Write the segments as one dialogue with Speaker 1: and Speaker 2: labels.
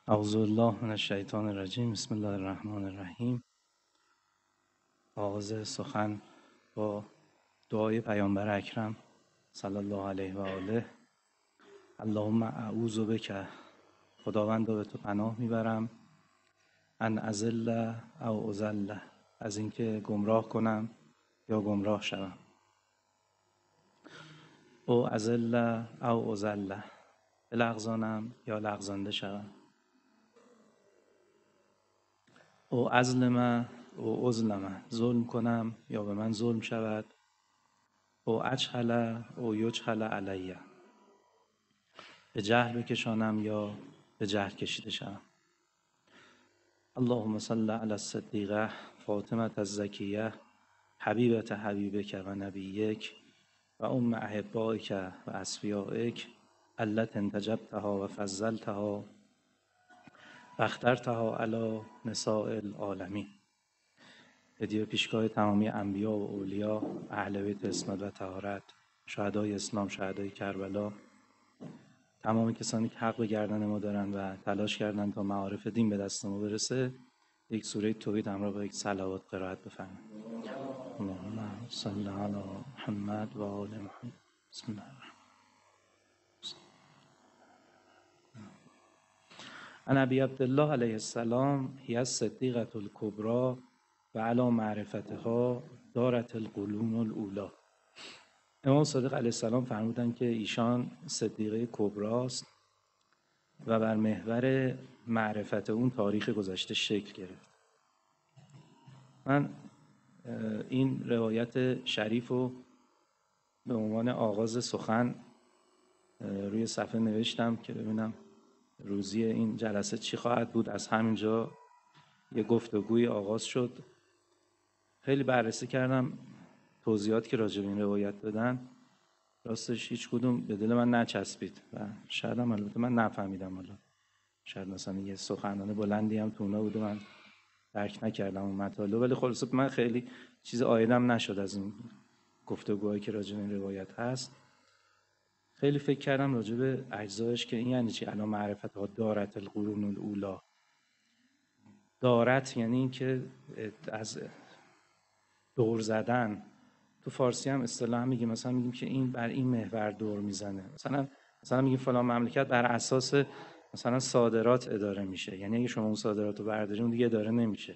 Speaker 1: اعوذ بالله من الشیطان الرجیم. بسم الله الرحمن الرحیم. آغاز سخن با دعای پیامبر اکرم صلی الله علیه و آله. اللهم اعوذ بک، خداوندا به تو پناه میبرم، ان اضل او اضل، از اینکه گمراه کنم یا گمراه شوم. او اضل او اضل، بلغزانم یا لغزانده شوم. او ازلم او ازلم، ظلم کنم یا به من ظلم شود. او اجهل او یجهل علیه، به جهل بکشانم یا به جهل کشیده شوم. اللهم صل علی الصدیقه فاطمه الزکیه حبیبت حبیبک و نبیک و ام احبائک و اصفیائک التي انتجبتها و فضلتها و اخترتها علی نساء العالمین. هدیه پیشگاه تمامی انبیا و اولیا، اهل بیت عصمت و طهارت، شهدای اسلام، شهدای کربلا، تمام کسانی که حق به گردن ما دارن و تلاش کردن تا معارف دین به دست ما برسه، یک سوره توحید همراه با یک صلوات قرائت بفرمایید. اللهم صل علی محمد و آل محمد. بسم الله الرحمن الرحیم. عن ابی عبدالله علیه السلام هی الصدیقة الکبری و علی معرفتها دارت القرون الاولی. امام صادق علیه السلام فرمودند که ایشان صدیقه کبراست و بر محور معرفت اون تاریخ گذشته شکل گرفت. من این روایت شریف رو به عنوان آغاز سخن روی صفحه نوشتم که ببینم روزی این جلسه چی خواهد بود. از همینجا یه گفتگوی آغاز شد. خیلی بررسی کردم توضیحات که راجع به این روایت دادن، راستش هیچ کدوم به دل من نچسبید و شاید هم البته من نفهمیدم. حالا شاید مثلا یه سخنرانی بلندی هم تو اونا بود و من درک نکردم اون مطالب، ولی خلاصه من خیلی چیز عایدم نشد از این گفتگوهایی که راجع به این روایت هست. خیلی فکر کردم راجع به اجزایش که این یعنی چی. الان معرفت ها دارت القرون الاولی. دارت یعنی این که از دور زدن. تو فارسی هم اصطلاح میگیم، مثلا میگیم که این بر این محور دور میزنه. مثلا میگیم فلان مملکت بر اساس مثلا صادرات اداره میشه، یعنی اگه شما اون صادرات رو بردارید اون دیگه اداره نمیشه.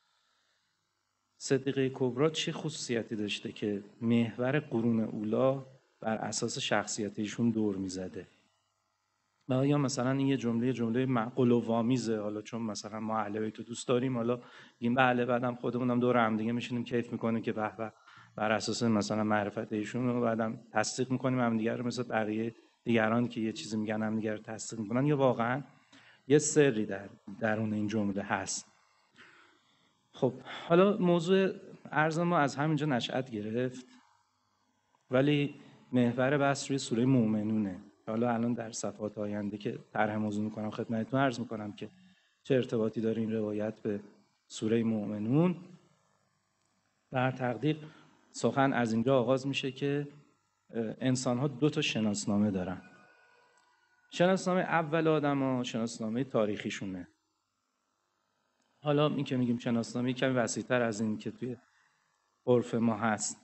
Speaker 1: صدیقه کبری چه خصوصیتی داشته که محور قرون اولا بر اساس شخصیت ایشون دور میزده؟ و آیا مثلا این یه جمله معقول و وامیزه، حالا چون مثلا ما اهل بیت رو دوست داریم، حالا این بله بعدم خودمونم دور هم دیگه میشینیم کیف میکنیم که به به بر اساس مثلا معرفت ایشون رو بعدم تصدیق میکنیم هم دیگه رو، مثل بقیه دیگران که یه چیزی میگن هم دیگه رو تصدیق میکنن، یا واقعا یه سری درون این جمله هست؟ خب حالا موضوع عرض ما از همینجا نشأت گرفت، ولی محور بحث روی سوره مومنونه. حالا الان در صفحات آینده که طرح موضوع میکنم خدمتتون عرض میکنم که چه ارتباطی داره این روایت به سوره مومنون. در تقدیر سخن از اینجا آغاز میشه که انسان ها دو تا شناسنامه دارن. شناسنامه اول آدم ها شناسنامه تاریخیشونه. حالا این که میگیم شناسنامه کمی وسیع‌تر از این که توی عرف ما هست.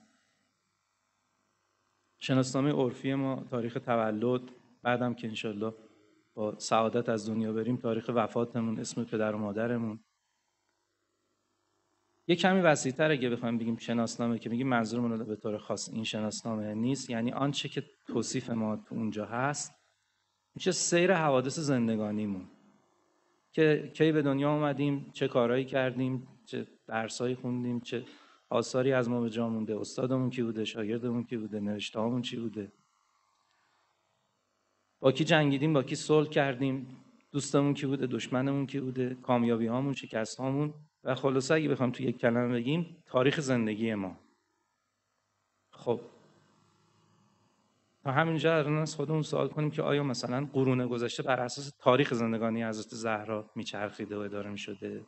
Speaker 1: شناسنامه عرفی ما تاریخ تولد، بعدم که انشالله با سعادت از دنیا بریم تاریخ وفاتمون، اسم پدر و مادرمون. یه کمی وسیع‌تر اگه بخوایم بگیم شناسنامه، که میگیم منظورمون به طور خاص این شناسنامه نیست، یعنی آنچه که توصیف ما تو اونجا هست میشه سیر حوادث زندگانیمون، که کی به دنیا اومدیم، چه کارهایی کردیم، چه درسایی خوندیم، چه آثاری از ما به جا مونده، استادمون کی بوده، شاگردمون کی بوده، نوشته‌هامون چی بوده، با کی جنگیدیم، با کی صلح کردیم، دوستمون کی بوده، دشمنمون کی بوده، کامیابی‌هامون، شکست‌هامون، و خلاصه اگه بخوام تو یک کلمه بگیم تاریخ زندگی ما. خب تا همینجا الان از خودمون سوال کنیم که آیا مثلا قرون گذشته بر اساس تاریخ زندگانی حضرت زهرا میچرخیده و اداره میشده؟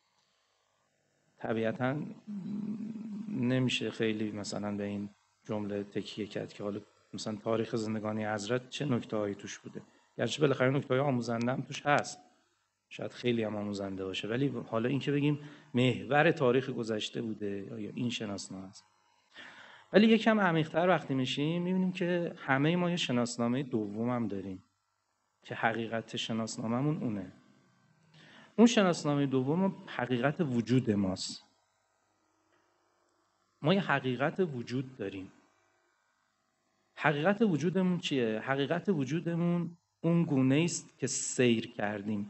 Speaker 1: طبیعتاً نمیشه خیلی مثلا به این جمله تکیه کرد که حالا مثلا تاریخ زندگانی حضرت چه نکته‌هایی توش بوده، گرچه بالاخره نکته‌های آموزنده هم توش هست، شاید خیلی هم آموزنده باشه، ولی حالا این که بگیم محور تاریخ گذشته بوده یا این شناسنامه است. ولی یکم عمیق‌تر وقتی میشیم میبینیم که همه ما یه شناسنامه دوم هم داریم که حقیقت شناسنامه‌مون اونه. اون شناسنامه دوم حقیقت وجود ماست. ما یه حقیقت وجود داریم. حقیقت وجودمون چیه؟ حقیقت وجودمون اون گونه است که سیر کردیم.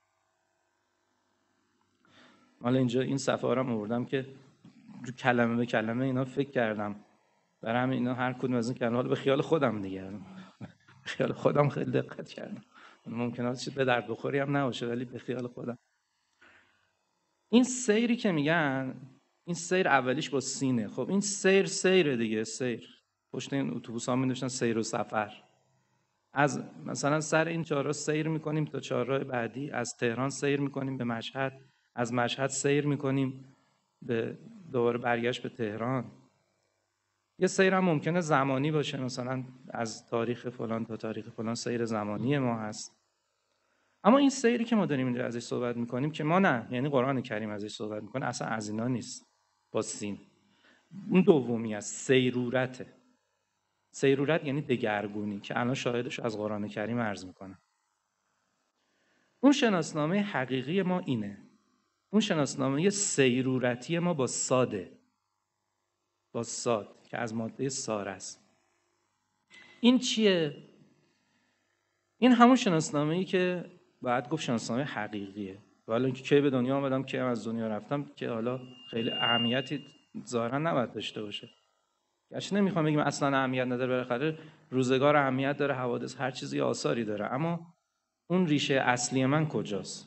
Speaker 1: حالا اینجا این صفحه رو آوردم که کلمه به کلمه اینا فکر کردم. برای همین اینا هر کدوم از این کلمات حالا به خیال خودم دیگه. خیال خودم خیلی دقت کردم. ممکنه چیز به درد بخوری هم نباشه، ولی به خیال خودم. این سیری که میگن، این سیر اولیش با سینه. خب این سیر دیگه، سیر. پشت این اتوبوس ها می‌نوشتن سیر و سفر. از مثلا سر این چهارراه سیر میکنیم تا چهارراه بعدی، از تهران سیر میکنیم به مشهد، از مشهد سیر میکنیم به دوباره برگشت به تهران. یه سیر هم ممکنه زمانی باشه، مثلا از تاریخ فلان تا تاریخ فلان سیر زمانی ما هست. اما این سیری که ما داریم اینجا ازش صحبت میکنیم که ما نه، یعنی قرآن کریم ازش صحبت میکنه، اصلا از اینا نیست با سین. اون دومی است، سیرورته. سیرورت یعنی دگرگونی که الان شاهدش از قرآن کریم عرض میکنم. اون شناسنامه حقیقی ما اینه. اون شناسنامه سیرورتی ما با ساده، با ساد که از ماده سار است. این چیه؟ این همون شناسنامه‌ای که باید گفت شناسنامه حقیقیه. حالا اینکه کی به دنیا آمدم، کی از دنیا رفتم، که حالا خیلی اهمیتی ظاهرا نباید داشته باشه. گرچه نمیخوام بگیم اصلا اهمیت نداره، بالاخره روزگار اهمیت داره، حوادث هر چیزی آثاری داره، اما اون ریشه اصلی من کجاست؟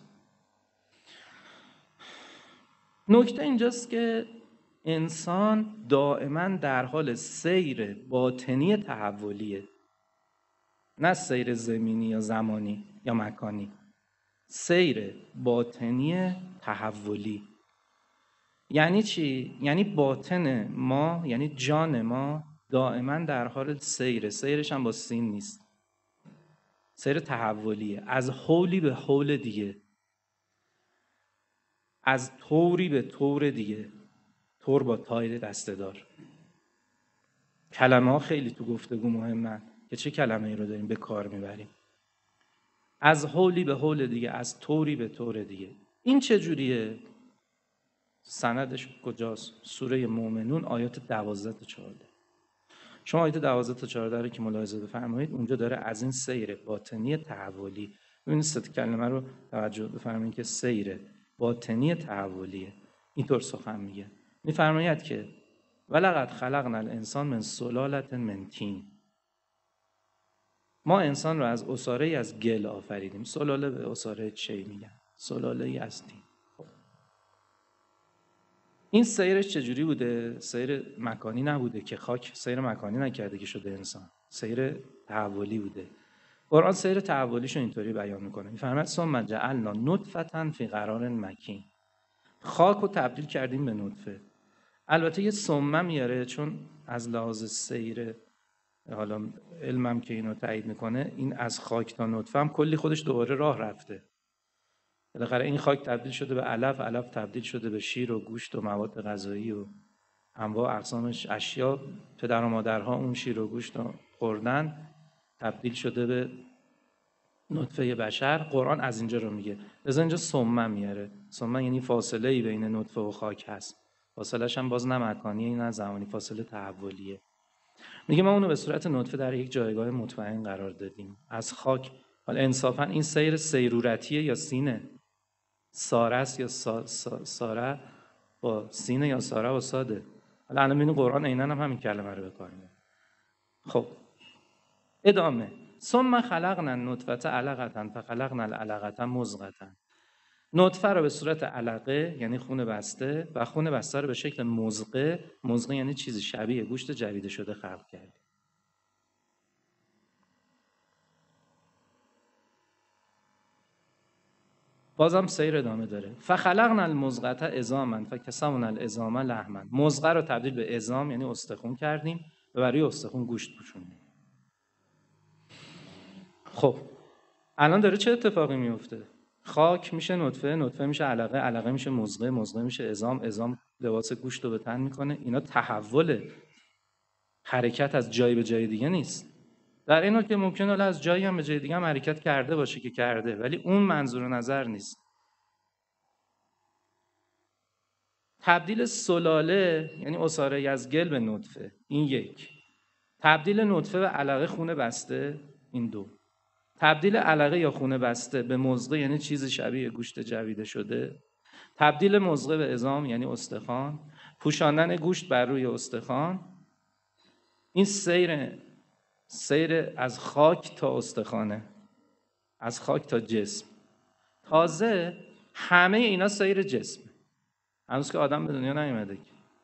Speaker 1: نکته اینجاست که انسان دائما در حال سیر باطنی تحولیه، نه سیر زمینی یا زمانی یا مکانی. سیر باطنی تحولی یعنی چی؟ یعنی باطن ما، یعنی جان ما دائما در حال سیره. سیرش هم با سین نیست، سیر تحولیه، از حولی به حول دیگه، از طوری به طور دیگه. طور با تای دسته‌دار. کلمه ها خیلی تو گفتگو مهمن که چه کلمه ای رو داریم به کار میبریم. از حولی به حول دیگه، از طوری به طور دیگه. این چه جوریه؟ سندش کجاست؟ سوره مومنون آیات 12 تا 14. شما آیات 12 تا 14 رو که ملاحظه بفرمایید، اونجا داره از این سیر باطنی تحولی، ببینید سه کلمه رو توجه بفرمایید که سیر باطنی تحولیه. اینطور سخن میگه. میفرماید که ولقد خلقنا الانسان من سلاله من طین. ما انسان رو از عصاره از گل آفریدیم. سلاله به عصاره چی میگن؟ سلاله ای از طین. این سیرش چجوری بوده؟ سیر مکانی نبوده که خاک سیر مکانی نکرده که شده انسان. سیر تحولی بوده. قرآن سیر تحولیشو اینطوری بیان میکنه. میفرماید ثم جعلنا نطفة فی قرار مکین. خاک رو تبدیل کردیم به نطفه. البته یه ثم میاره، چون از لحاظ سیر حالا علمم که اینو تایید میکنه، این از خاک تا نطفه هم کلی خودش دوباره راه رفته. بالاخره این خاک تبدیل شده به علف، علف تبدیل شده به شیر و گوشت و مواد غذایی و انواع اقسامش اشیا. پدر و مادرها اون شیر و گوشت رو خوردن، تبدیل شده به نطفه بشر. قرآن از اینجا رو میگه. از اینجا ثم میاره. ثم یعنی فاصله ای بین نطفه و خاک هست. فاصله‌اش هم باز نه مکانیه نه زمانی، فاصله تحولیه. میگه ما اونو به صورت نطفه در یک جایگاه مطمئن قرار دادیم. از خاک، حالا انصافا این سیر سیرورتیه یا سینه؟ ساره است یا ساره با سینه یا ساره با ساده؟ حالا الان ببینید قرآن عیناً هم همین کلمه رو به کار میبره. خب ادامه. ثم خلقنا النطفة علقة فخلقنا العلقة مضغة. نطفه رو به صورت علقه یعنی خون بسته و خون بسته رو به شکل مضغه، مضغه یعنی چیزی شبیه گوشت جریده شده خلق کردیم. بازم سیر ادامه داره. فخلقنا المضغة عظاما فکسونا العظام لحما. مضغه رو تبدیل به عظام یعنی استخوان کردیم و برای استخوان گوشت پوشوندیم. خب الان داره چه اتفاقی میفته؟ خاک میشه نطفه، نطفه میشه علقه، علقه میشه مضغه، مضغه میشه عظام، عظام لباس گوشت رو به تن میکنه. اینا تحول، حرکت از جای به جای دیگه نیست. در این حال که ممکنه از جایی هم به جای دیگه هم حرکت کرده باشه که کرده، ولی اون منظور نظر نیست. تبدیل سلاله یعنی عصاره از گل به نطفه، این یک. تبدیل نطفه به علقه خونه بسته، این دو. تبدیل علقه یا خونه بسته به مضغه یعنی چیز شبیه گوشت جویده شده. تبدیل مضغه به عظام یعنی استخوان. پوشاندن گوشت بر روی استخوان. این سیر از خاک تا استخوانه، از خاک تا جسم. تازه همه اینا سیر جسم، هنوز که آدم به دنیا نیومده.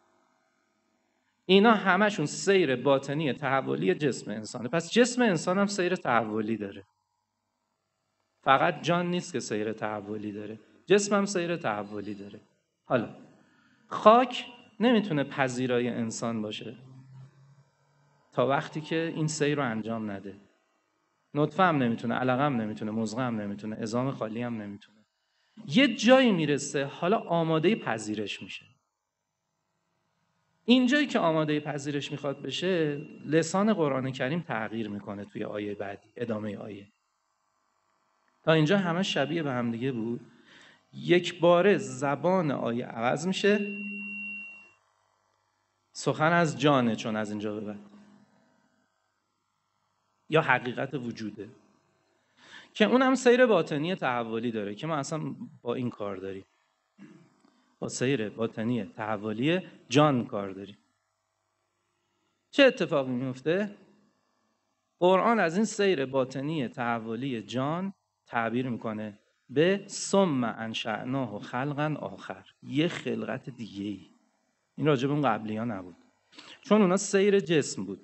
Speaker 1: اینا همشون سیر باطنی تحولی جسم انسانه. پس جسم انسان هم سیر تحولی داره، فقط جان نیست که سیر تحولی داره، جسم هم سیر تحولی داره. حالا خاک نمیتونه پذیرای انسان باشه تا وقتی که این سیر رو انجام نده. نطفه هم نمیتونه، علقه هم نمیتونه، مضغه هم نمیتونه، عظام خالی هم نمیتونه. یه جایی میرسه حالا آماده پذیرش میشه. اینجایی که آماده پذیرش میخواد بشه، لسان قرآن کریم تغییر میکنه توی آیه بعدی، ادامه آیه. تا اینجا همه شبیه به هم دیگه بود. یک باره زبان آیه عوض میشه. سخن از جانه، چون از اینجا به بعد یا حقیقت وجوده که اون هم سیر باطنی تحولی داره که ما اصلا با این کار داریم، با سیر باطنی تحولی جان کار داریم. چه اتفاقی میفته؟ قرآن از این سیر باطنی تحولی جان تعبیر میکنه به ثم انشأناه خلقا آخر، یه خلقت دیگه ای. این راجع به اون قبلی ها نبود، چون اونا سیر جسم بود.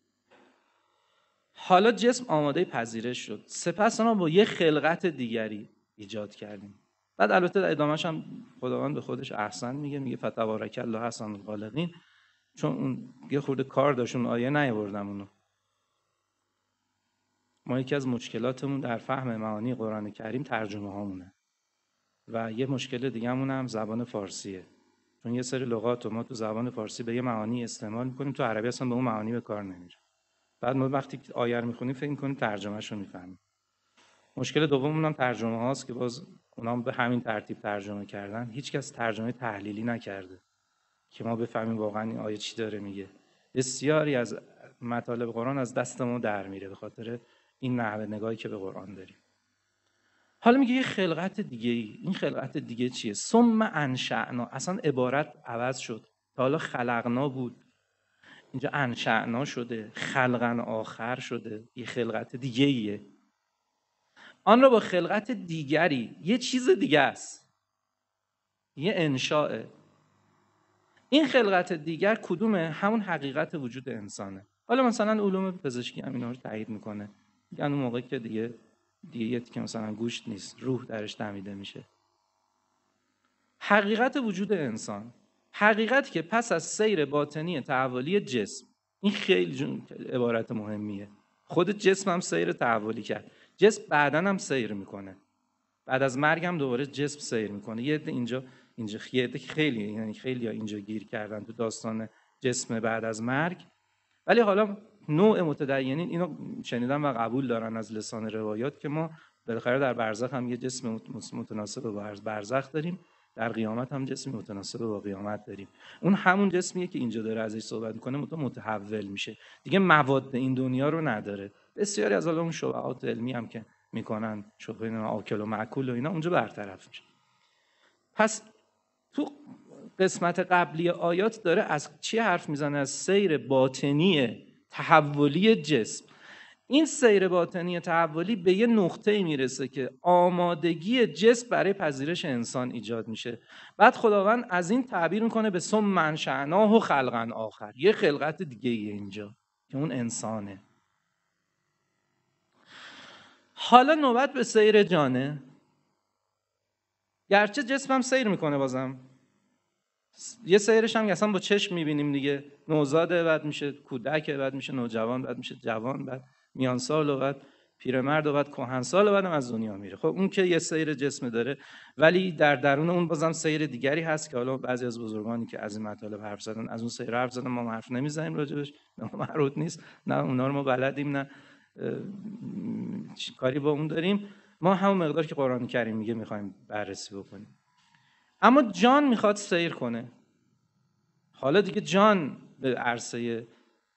Speaker 1: حالا جسم آماده پذیرش شد، سپس ما با یه خلقت دیگری ایجاد کردیم. بعد البته در ادامهش هم خداوند به خودش احسن میگه فتبارک الله احسن الخالقین، چون اون یه خورده کار داشت اون آیه نیاوردم اونو. ما یکی از مشکلاتمون در فهم معانی قرآن کریم ترجمه هامونه و یه مشکل دیگه هم زبان فارسیه، چون یه سری لغات رو ما تو زبان فارسی به یه معانی استعمال میکنیم، تو عربی اصلا به اون معانی به کار نمیره. بعد ما وقتی آیه رو میخونیم فکر میکنیم ترجمهش رو میفهمیم. مشکل دوممون هم ترجمه هاست که باز اونا به همین ترتیب ترجمه کردن، هیچکس ترجمه تحلیلی نکرده که ما بفهمیم واقعا این آیه چی داره میگه. بسیاری از مطالب قرآن از دست ما در میره به خاطر این نحوه نگاهی که به قرآن داریم. حالا میگه یه خلقت دیگه ای. این خلقت دیگه چیه؟ ثم انشأنا، اصلا عبارت عوض شد. تا حالا خلقنا بود، اینجا انشأنا شده، خلقن آخر شده، یه خلقت دیگه ایه. آن را با خلقت دیگری، یه چیز دیگه است، یه انشاء. این خلقت دیگر کدومه؟ همون حقیقت وجود انسانه. حالا مثلا علوم پزشکی هم اینا رو تایید میکنه، یعنی اون موقع که دیگه که مثلا گوشت نیست، روح درش دمیده میشه. حقیقت وجود انسان، حقیقتی که پس از سیر باطنی تحولی جسم، این خیلی عبارت مهمیه. خود جسم هم سیر تحولی کرد، جسم بعداً هم سیر میکنه، بعد از مرگ هم دوباره جسم سیر میکنه. یه عده اینجا خیلی اینجا گیر کردن تو داستان جسم بعد از مرگ، ولی حالا نوع متدینین اینو شنیدن و قبول دارن از لسان روایات که ما بالاخره در برزخ هم یه جسم متناسب با برزخ داریم، در قیامت هم جسم متناسب با قیامت داریم. اون همون جسمیه که اینجا داره ازش صحبت میکنه، متحول میشه دیگه، مواد این دنیا رو نداره. بسیاری از اون شبهات علمی هم که میکنن، شبهه آکل و معکول و اینا، اونجا برطرف میشه. پس تو قسمت قبلی آیات داره از چی حرف میزنه؟ از سیر باطنی تحولی جسم. این سیر باطنی تحولی به یه نقطه‌ای میرسه که آمادگی جسم برای پذیرش انسان ایجاد میشه. بعد خداوند از این تعبیر میکنه به ثم انشأناه خلقا آخر، یه خلقت دیگه اینجا که اون انسانه. حالا نوبت به سیر جانه. گرچه جسمم سیر میکنه، بازم یه سیرش هم اصلا با چشم میبینیم دیگه، نوزاده، بعد میشه کودک، بعد میشه نوجوان، بعد میشه جوان، بعد میان سال و بعد پیرمرد و بعد کهنسال و بعدم از دنیا میره. خب اون که یه سیر جسم داره، ولی در درون اون بازم سیر دیگری هست که حالا بعضی از بزرگانی که از این مطالب حرف زدن از اون سیر حرف زدن، ما حرف نمیزنیم راجبش، نه مربوط نیست، نه اونا رو ما بلدیم، نه کاری با اون داریم. ما همون مقدار که قرآن کریم میگه میخوایم بررسی بکنیم. اما جان میخواد سیر کنه. حالا دیگه جان به عرصه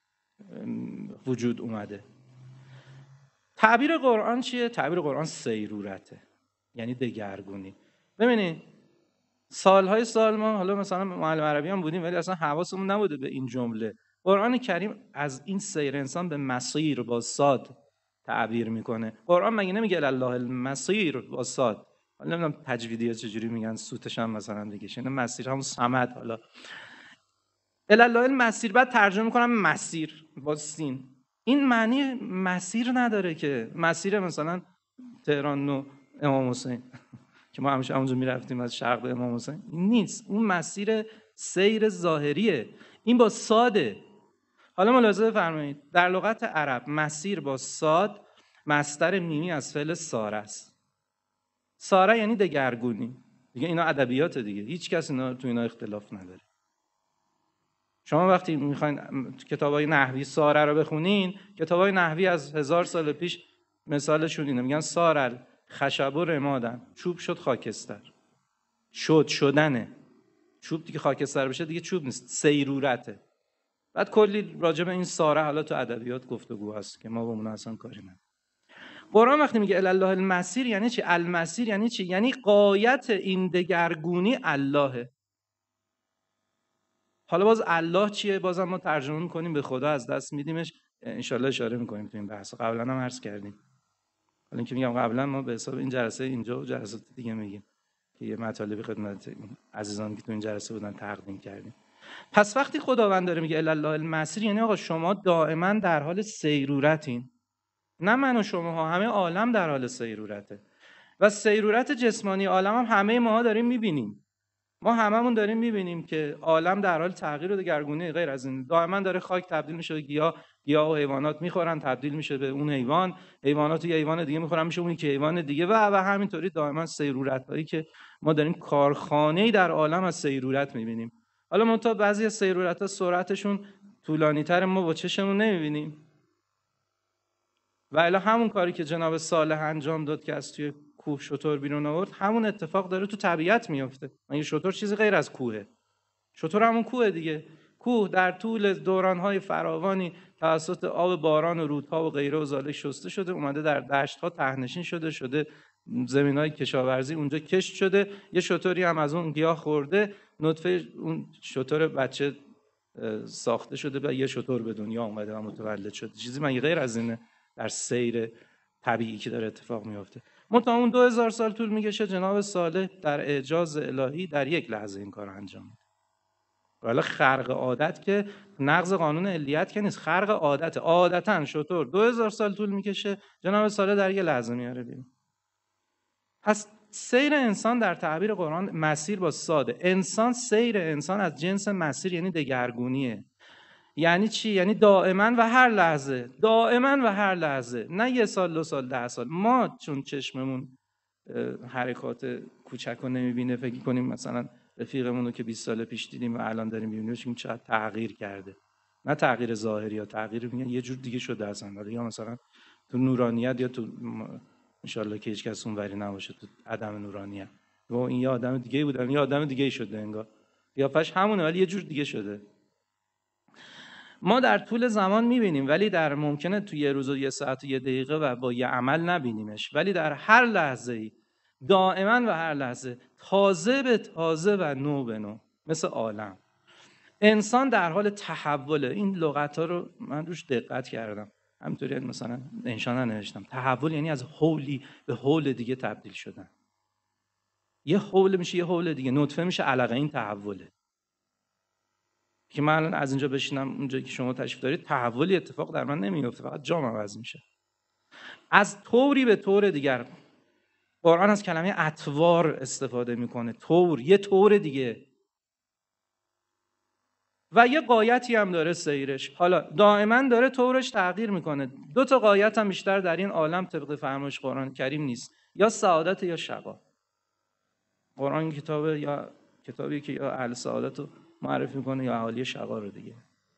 Speaker 1: وجود اومده. تعبیر قرآن چیه؟ تعبیر قرآن سیرورته، یعنی دگرگونی. ببینید سالهای سال ما حالا مثلا معلم عربی هم بودیم ولی اصلا حواسمون نبوده به این جمله. قرآن کریم از این سیر انسان به مسیر با صاد تعبیر میکنه. قرآن مگه نمیگه الله المسیر با صاد؟ حالا نمیدونم تجویدی‌ها چجوری میگن، سوتش هم مثلا دیگه شنه مسیر همون صمد، حالا الله المسیر بعد ترجمه میکنم مسیر با سین. این معنی مسیر نداره که مسیر مثلا تهران نو امام حسین که ما همیشه اونجا میرفتیم از شرق به امام حسین، این نیست. اون مسیر سیر ظاهریه، این با صاده. حالا ملاحظه بفرمایید در لغت عرب مسیر با صاد مصدر میمی از فعل ساره است. ساره یعنی دگرگونی دیگه، اینا ادبیات دیگه، هیچ کس اینا تو اینا اختلاف نداره. شما وقتی میخواین کتابای نحوی ساره رو بخونین، کتابای نحوی از 1000 سال پیش مثالشون اینه، میگن سارل خشب و رمادن، چوب شد خاکستر. شدنه، چوب دیگه خاکستر بشه دیگه چوب نیست، سیرورته. بعد کلی راجع به این ساره حالا تو ادبیات گفتگو هست که ما با اون اصلا کاری نداریم. قرآن وقتی میگه الله المسیر یعنی چی؟ المسیر یعنی چی؟ یعنی غایت این دگرگونی اللهه. حالا باز الله چیه؟ بازم ما ترجمه میکنیم به خدا، از دست میدیمش، انشالله اشاره میکنیم تو این بحث. قبلا هم عرض کردیم، حالا اینکه میگم قبلا ما به حساب این جلسه اینجا و جلسات دیگه میگیم که یه مطالبی خدمت عزیزان که تو این جلسه بودن تقدیم کردیم. پس وقتی خداوند داره میگه الله المسیر یعنی آقا شما دائما در حال سیرورتین، نه من و شما ها، همه عالم در حال سیرورته. و سیرورت جسمانی عالم هم همه ما داریم میبینیم. ما هممون داریم میبینیم که عالم در حال تغییر و دگرگونی. غیر از این دائما داره خاک تبدیل میشه به گیاه و حیوانات میخورن تبدیل میشه به اون حیوان، حیوانات یه حیوان دیگه میخورن میشه اون که حیوان دیگه و همینطوری دائما سیرورتایی که ما داریم کارخانه‌ای در عالم از سیرورت میبینیم. حالا منتها بعضی از سیرورت‌ها سرعتشون طولانی‌تر، ما با چشمون نمیبینیم. و الا همون کاری که جناب صالح انجام داد که از توی کوه شتر بیرون آورد، همون اتفاق داره تو طبیعت میفته. مگه شتر چیزی غیر از کوهه؟ شتر همون کوه دیگه. کوه در طول دوران‌های فراوانی توسط آب باران و رودها و غیره و ذالک شسته شده، اومده در دشت‌ها ته‌نشین شده زمین‌های کشاورزی اونجا کشت شده، یه شتری هم از اون گیاه خورده، نطفه اون شتر بچه ساخته شده و یه شتر به دنیا اومده و متولد شده. چیزی مگه غیر از اینه در سیر طبیعی که داره اتفاق میفته؟ منتها اون 2000 سال طول میکشه، جناب صالح در اعجاز الهی در یک لحظه این کار انجام میده. ولی خرق عادت که نقض قانون علیت که نیست، خرق عادت. عادتاً شطور 2000 سال طول میکشه، جناب صالح در یک لحظه میاره بیرون. پس سیر انسان در تعبیر قرآن مسیر با صاده. انسان، سیر انسان از جنس مسیر یعنی دگرگونیه. یعنی چی؟ یعنی دائما و هر لحظه، دائما و هر لحظه، نه یه سال 2 سال 10 سال. ما چون چشممون حرکات کوچک رو نمیبینه فکر کنیم مثلا رفیقمون رو که 20 سال پیش دیدیم و الان داریم میبینیم چون چقدر تغییر کرده. نه تغییر ظاهری، یا تغییر میگن یه جور دیگه شده اصلا، یا مثلا تو نورانیت یا تو انشالله که هیچ کس اونوری نباشه تو عدم نورانیت، و این یه آدم دیگه بود، یه آدم دیگه شده انگار، قیافش همونه ولی یه جور دیگه شده. ما در طول زمان میبینیم ولی در ممکنه تو یه روز و یه ساعت و یه دقیقه و با یه عمل نبینیمش، ولی در هر لحظه‌ای دائما و هر لحظه تازه به تازه و نو به نو، مثل عالم. انسان در حال تحوله. این لغت‌ها رو من روش دقت کردم، همینطوری مثلا انشاءالله نوشتم. تحول یعنی از حولی به حول دیگه تبدیل شدن. یه حول میشه یه حول دیگه، نطفه میشه علقه. این تحوله که من الان از اینجا بشینم اونجایی که شما تشریف دارید، تحولی اتفاق در من نمیفته، فقط جام عوض میشه. از طوری به طور دیگر. قرآن از کلمه اطوار استفاده میکنه. طور، یه طور دیگه. و یه غایتی هم داره سیرش. حالا دائما داره طورش تغییر میکنه. 2 تا غایت هم بیشتر در این عالم طبق فرمایش قرآن کریم نیست، یا سعادت یا شقا. قرآن کتابه یا کتابی که یا اهل سعادت رو معرفی میکنه یا اهالی شقا رو دیگه.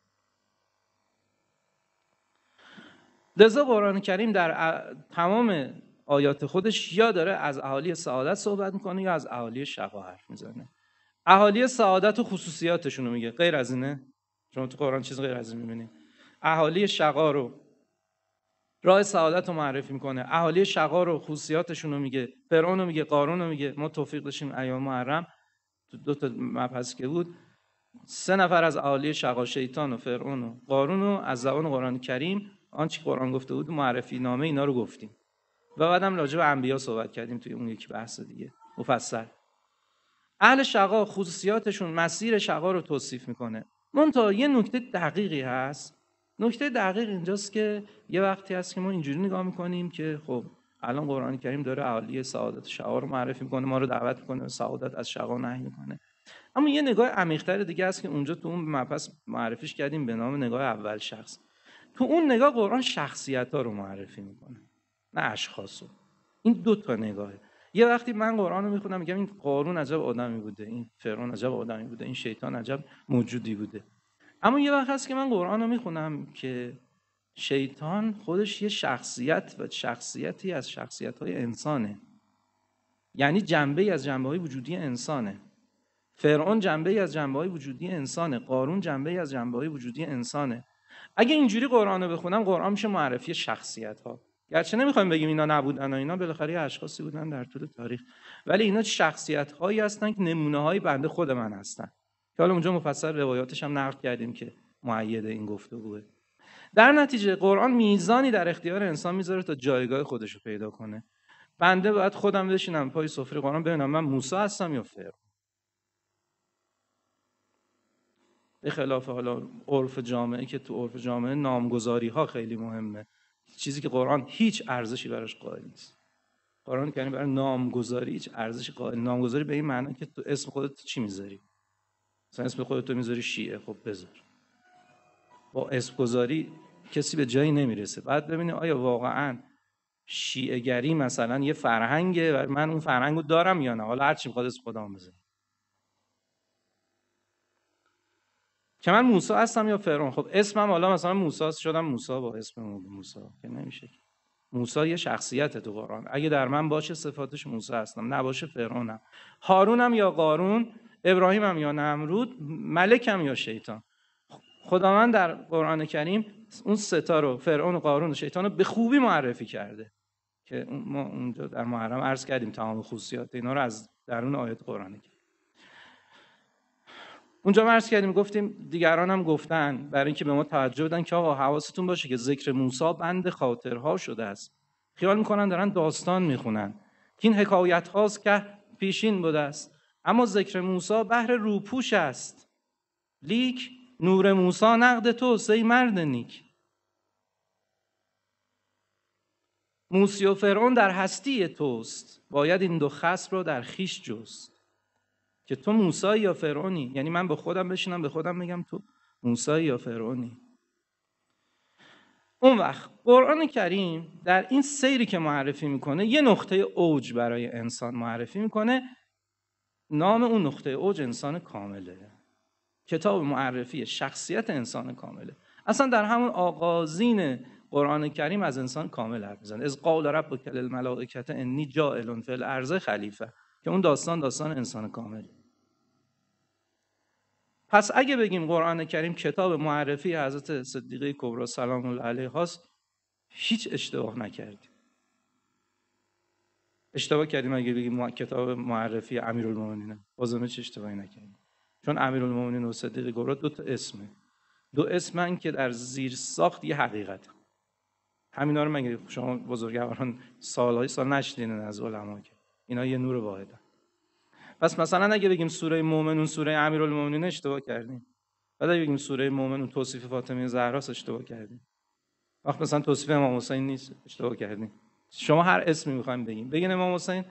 Speaker 1: لذا قرآن کریم در تمام آیات خودش یا داره از اهالی سعادت صحبت میکنه یا از اهالی شقا حرف میزنه. اهالی سعادت و خصوصیاتشون رو میگه، غیر از اینه؟ شما تو قرآن چیز غیر از این میبینید؟ اهالی شقا رو، راه سعادت رو معرفی میکنه، اهالی شقا رو خصوصیاتشون رو میگه، فرعون رو میگه، قارون رو میگه. ما توفیق داشتیم ایام محرم تو 2 تا مبحث که بود 3 نفر از اهالی شقا، شیطان و فرعون و قارون رو از زبان قرآن کریم آنچه که قرآن گفته بود معرفی نامه اینا رو گفتیم و بعدم راجع به انبیا صحبت کردیم توی اون یکی بحث دیگه مفصل. اهل شقا خصوصیاتشون مسیر شقا رو توصیف میکنه. منتها یه نکته دقیقی هست. نکته دقیق اینجاست که یه وقتی هست که ما اینجوری نگاه میکنیم که خب الان قرآن کریم داره اهالی سعادت شقا رو معرفی میکنه، ما رو دعوت میکنه به سعادت، از شقا نهی میکنه. اما یه نگاه عمیق‌تر دیگه هست که اونجا تو اون مبحث معرفیش کردیم به نام نگاه اول شخص. تو اون نگاه قرآن شخصیت‌ها رو معرفی میکنه، نه اشخاص رو. این 2 تا نگاهه. یه وقتی من قرآن رو میخونم میگم این قارون عجب آدمی بوده، این فرعون عجب آدمی بوده، این شیطان عجب موجودی بوده. اما یه وقت هست که من قرآن رو میخونم که شیطان خودش یه شخصیت و شخصیتی از شخصیت‌های انسانه، یعنی جنبه‌ای از جنبه‌های وجودی انسانه. فرعون جنبه‌ای از جنبه‌های وجودی انسانه، قارون جنبه‌ای از جنبه‌های وجودی انسانه. اگه اینجوری قرآن رو بخونم، قرآن میشه معرفی شخصیت‌ها. گرچه نمیخوایم بگیم اینا نبودن و اینا بالاخره اشخاصی بودن در طول تاریخ، ولی اینا شخصیت‌هایی هستن که نمونه‌های بنده خود من هستن که حالا اونجا مفصل روایاتش هم نقل کردیم که مؤید این گفتگوه. در نتیجه قرآن میزانی در اختیار انسان میذاره تا جایگاه خودش رو پیدا کنه. بنده باید خودم بشینم پای سفره قرآن ببینم من موسی هستم یا فرعون. به خلاف حالا عرف جامعه که تو عرف جامعه نامگذاری ها خیلی مهمه، چیزی که قرآن هیچ ارزشی براش قائل نیست. قرآن یعنی برای نامگذاری هیچ ارزشی قائل. نامگذاری به این معنی که تو اسم خودت چی میذاری؟ مثلا اسم خودت تو میذاری شیعه، خب بذار. با اسم گذاری کسی به جایی نمیرسه. بعد ببینید آیا واقعاً شیعه گری مثلا یه فرهنگه و من اون فرهنگو دارم یا نه؟ حالا هر چی میخواد اسم خودم بذارم. که من موسی هستم یا فرعون. خب اسمم حالا مثلا موسی شدم، موسی با اسم موسی که نمیشه. موسی یه شخصیت تو قرآن، اگه در من باشه صفاتش موسی هستم، نباشه فرعونم. هارونم یا قارون، ابراهیمم یا نمرود، ملکم یا شیطان. خداوند در قرآن کریم اون 3 تا رو، فرعون و قارون و شیطان رو به خوبی معرفی کرده که ما اونجا در محرم عرض کردیم تمام خصوصیات اینا رو از درون آیات قرآنی. اونجا عرض کردیم گفتیم دیگران هم گفتن برای اینکه به ما توجه بدن که آقا حواستون باشه که ذکر موسی بند خاطرها شده است. خیال میکنن دارن داستان میخونن که این حکایت هاست که پیشین بوده است، اما ذکر موسی بهر روپوش است. لیک نور موسی نقد توست ای مرد نیک. موسی و فرعون در هستی توست، باید این 2 خصم رو در خیش جست. که تو موسی یا فرعونی، یعنی من به خودم بشینم به خودم بگم تو موسی یا فرعونی. اون وقت قرآن کریم در این سیری که معرفی میکنه یه نقطه اوج برای انسان معرفی میکنه. نام اون نقطه اوج انسان کامله. کتاب معرفی شخصیت انسان کامله. اصلا در همون آغازین قرآن کریم از انسان کامل حرف میزنه. از قال ربک للملائکة انی جاعل فی الارض خلیفه، که اون داستان انسان کامله. پس اگه بگیم قرآن کریم کتاب معرفی حضرت صدیقه کبری سلام الله علیها است، هیچ اشتباه نکردیم. اشتباه کردیم اگه بگیم کتاب معرفی امیرالمومنینه، بازم هیچ اشتباهی نکردیم. چون امیرالمومنین و صدیقه کبری 2 تا اسمه، 2 اسمن که در زیر ساخت یه حقیقت. همینا رو مگه شما بزرگواران سال نشدین از علما که اینا یه نور واحده. پس مثلا اگه بگیم سوره مومنون سوره امیرالمومنین اشتباه کردیم. بعد اگه بگیم سوره مومنون توصیف فاطمه زهرا اشتباه کردیم. وقت مثلا توصیف امام حسین نیست، اشتباه کردیم. شما هر اسمی میخوایم بگین امام حسین،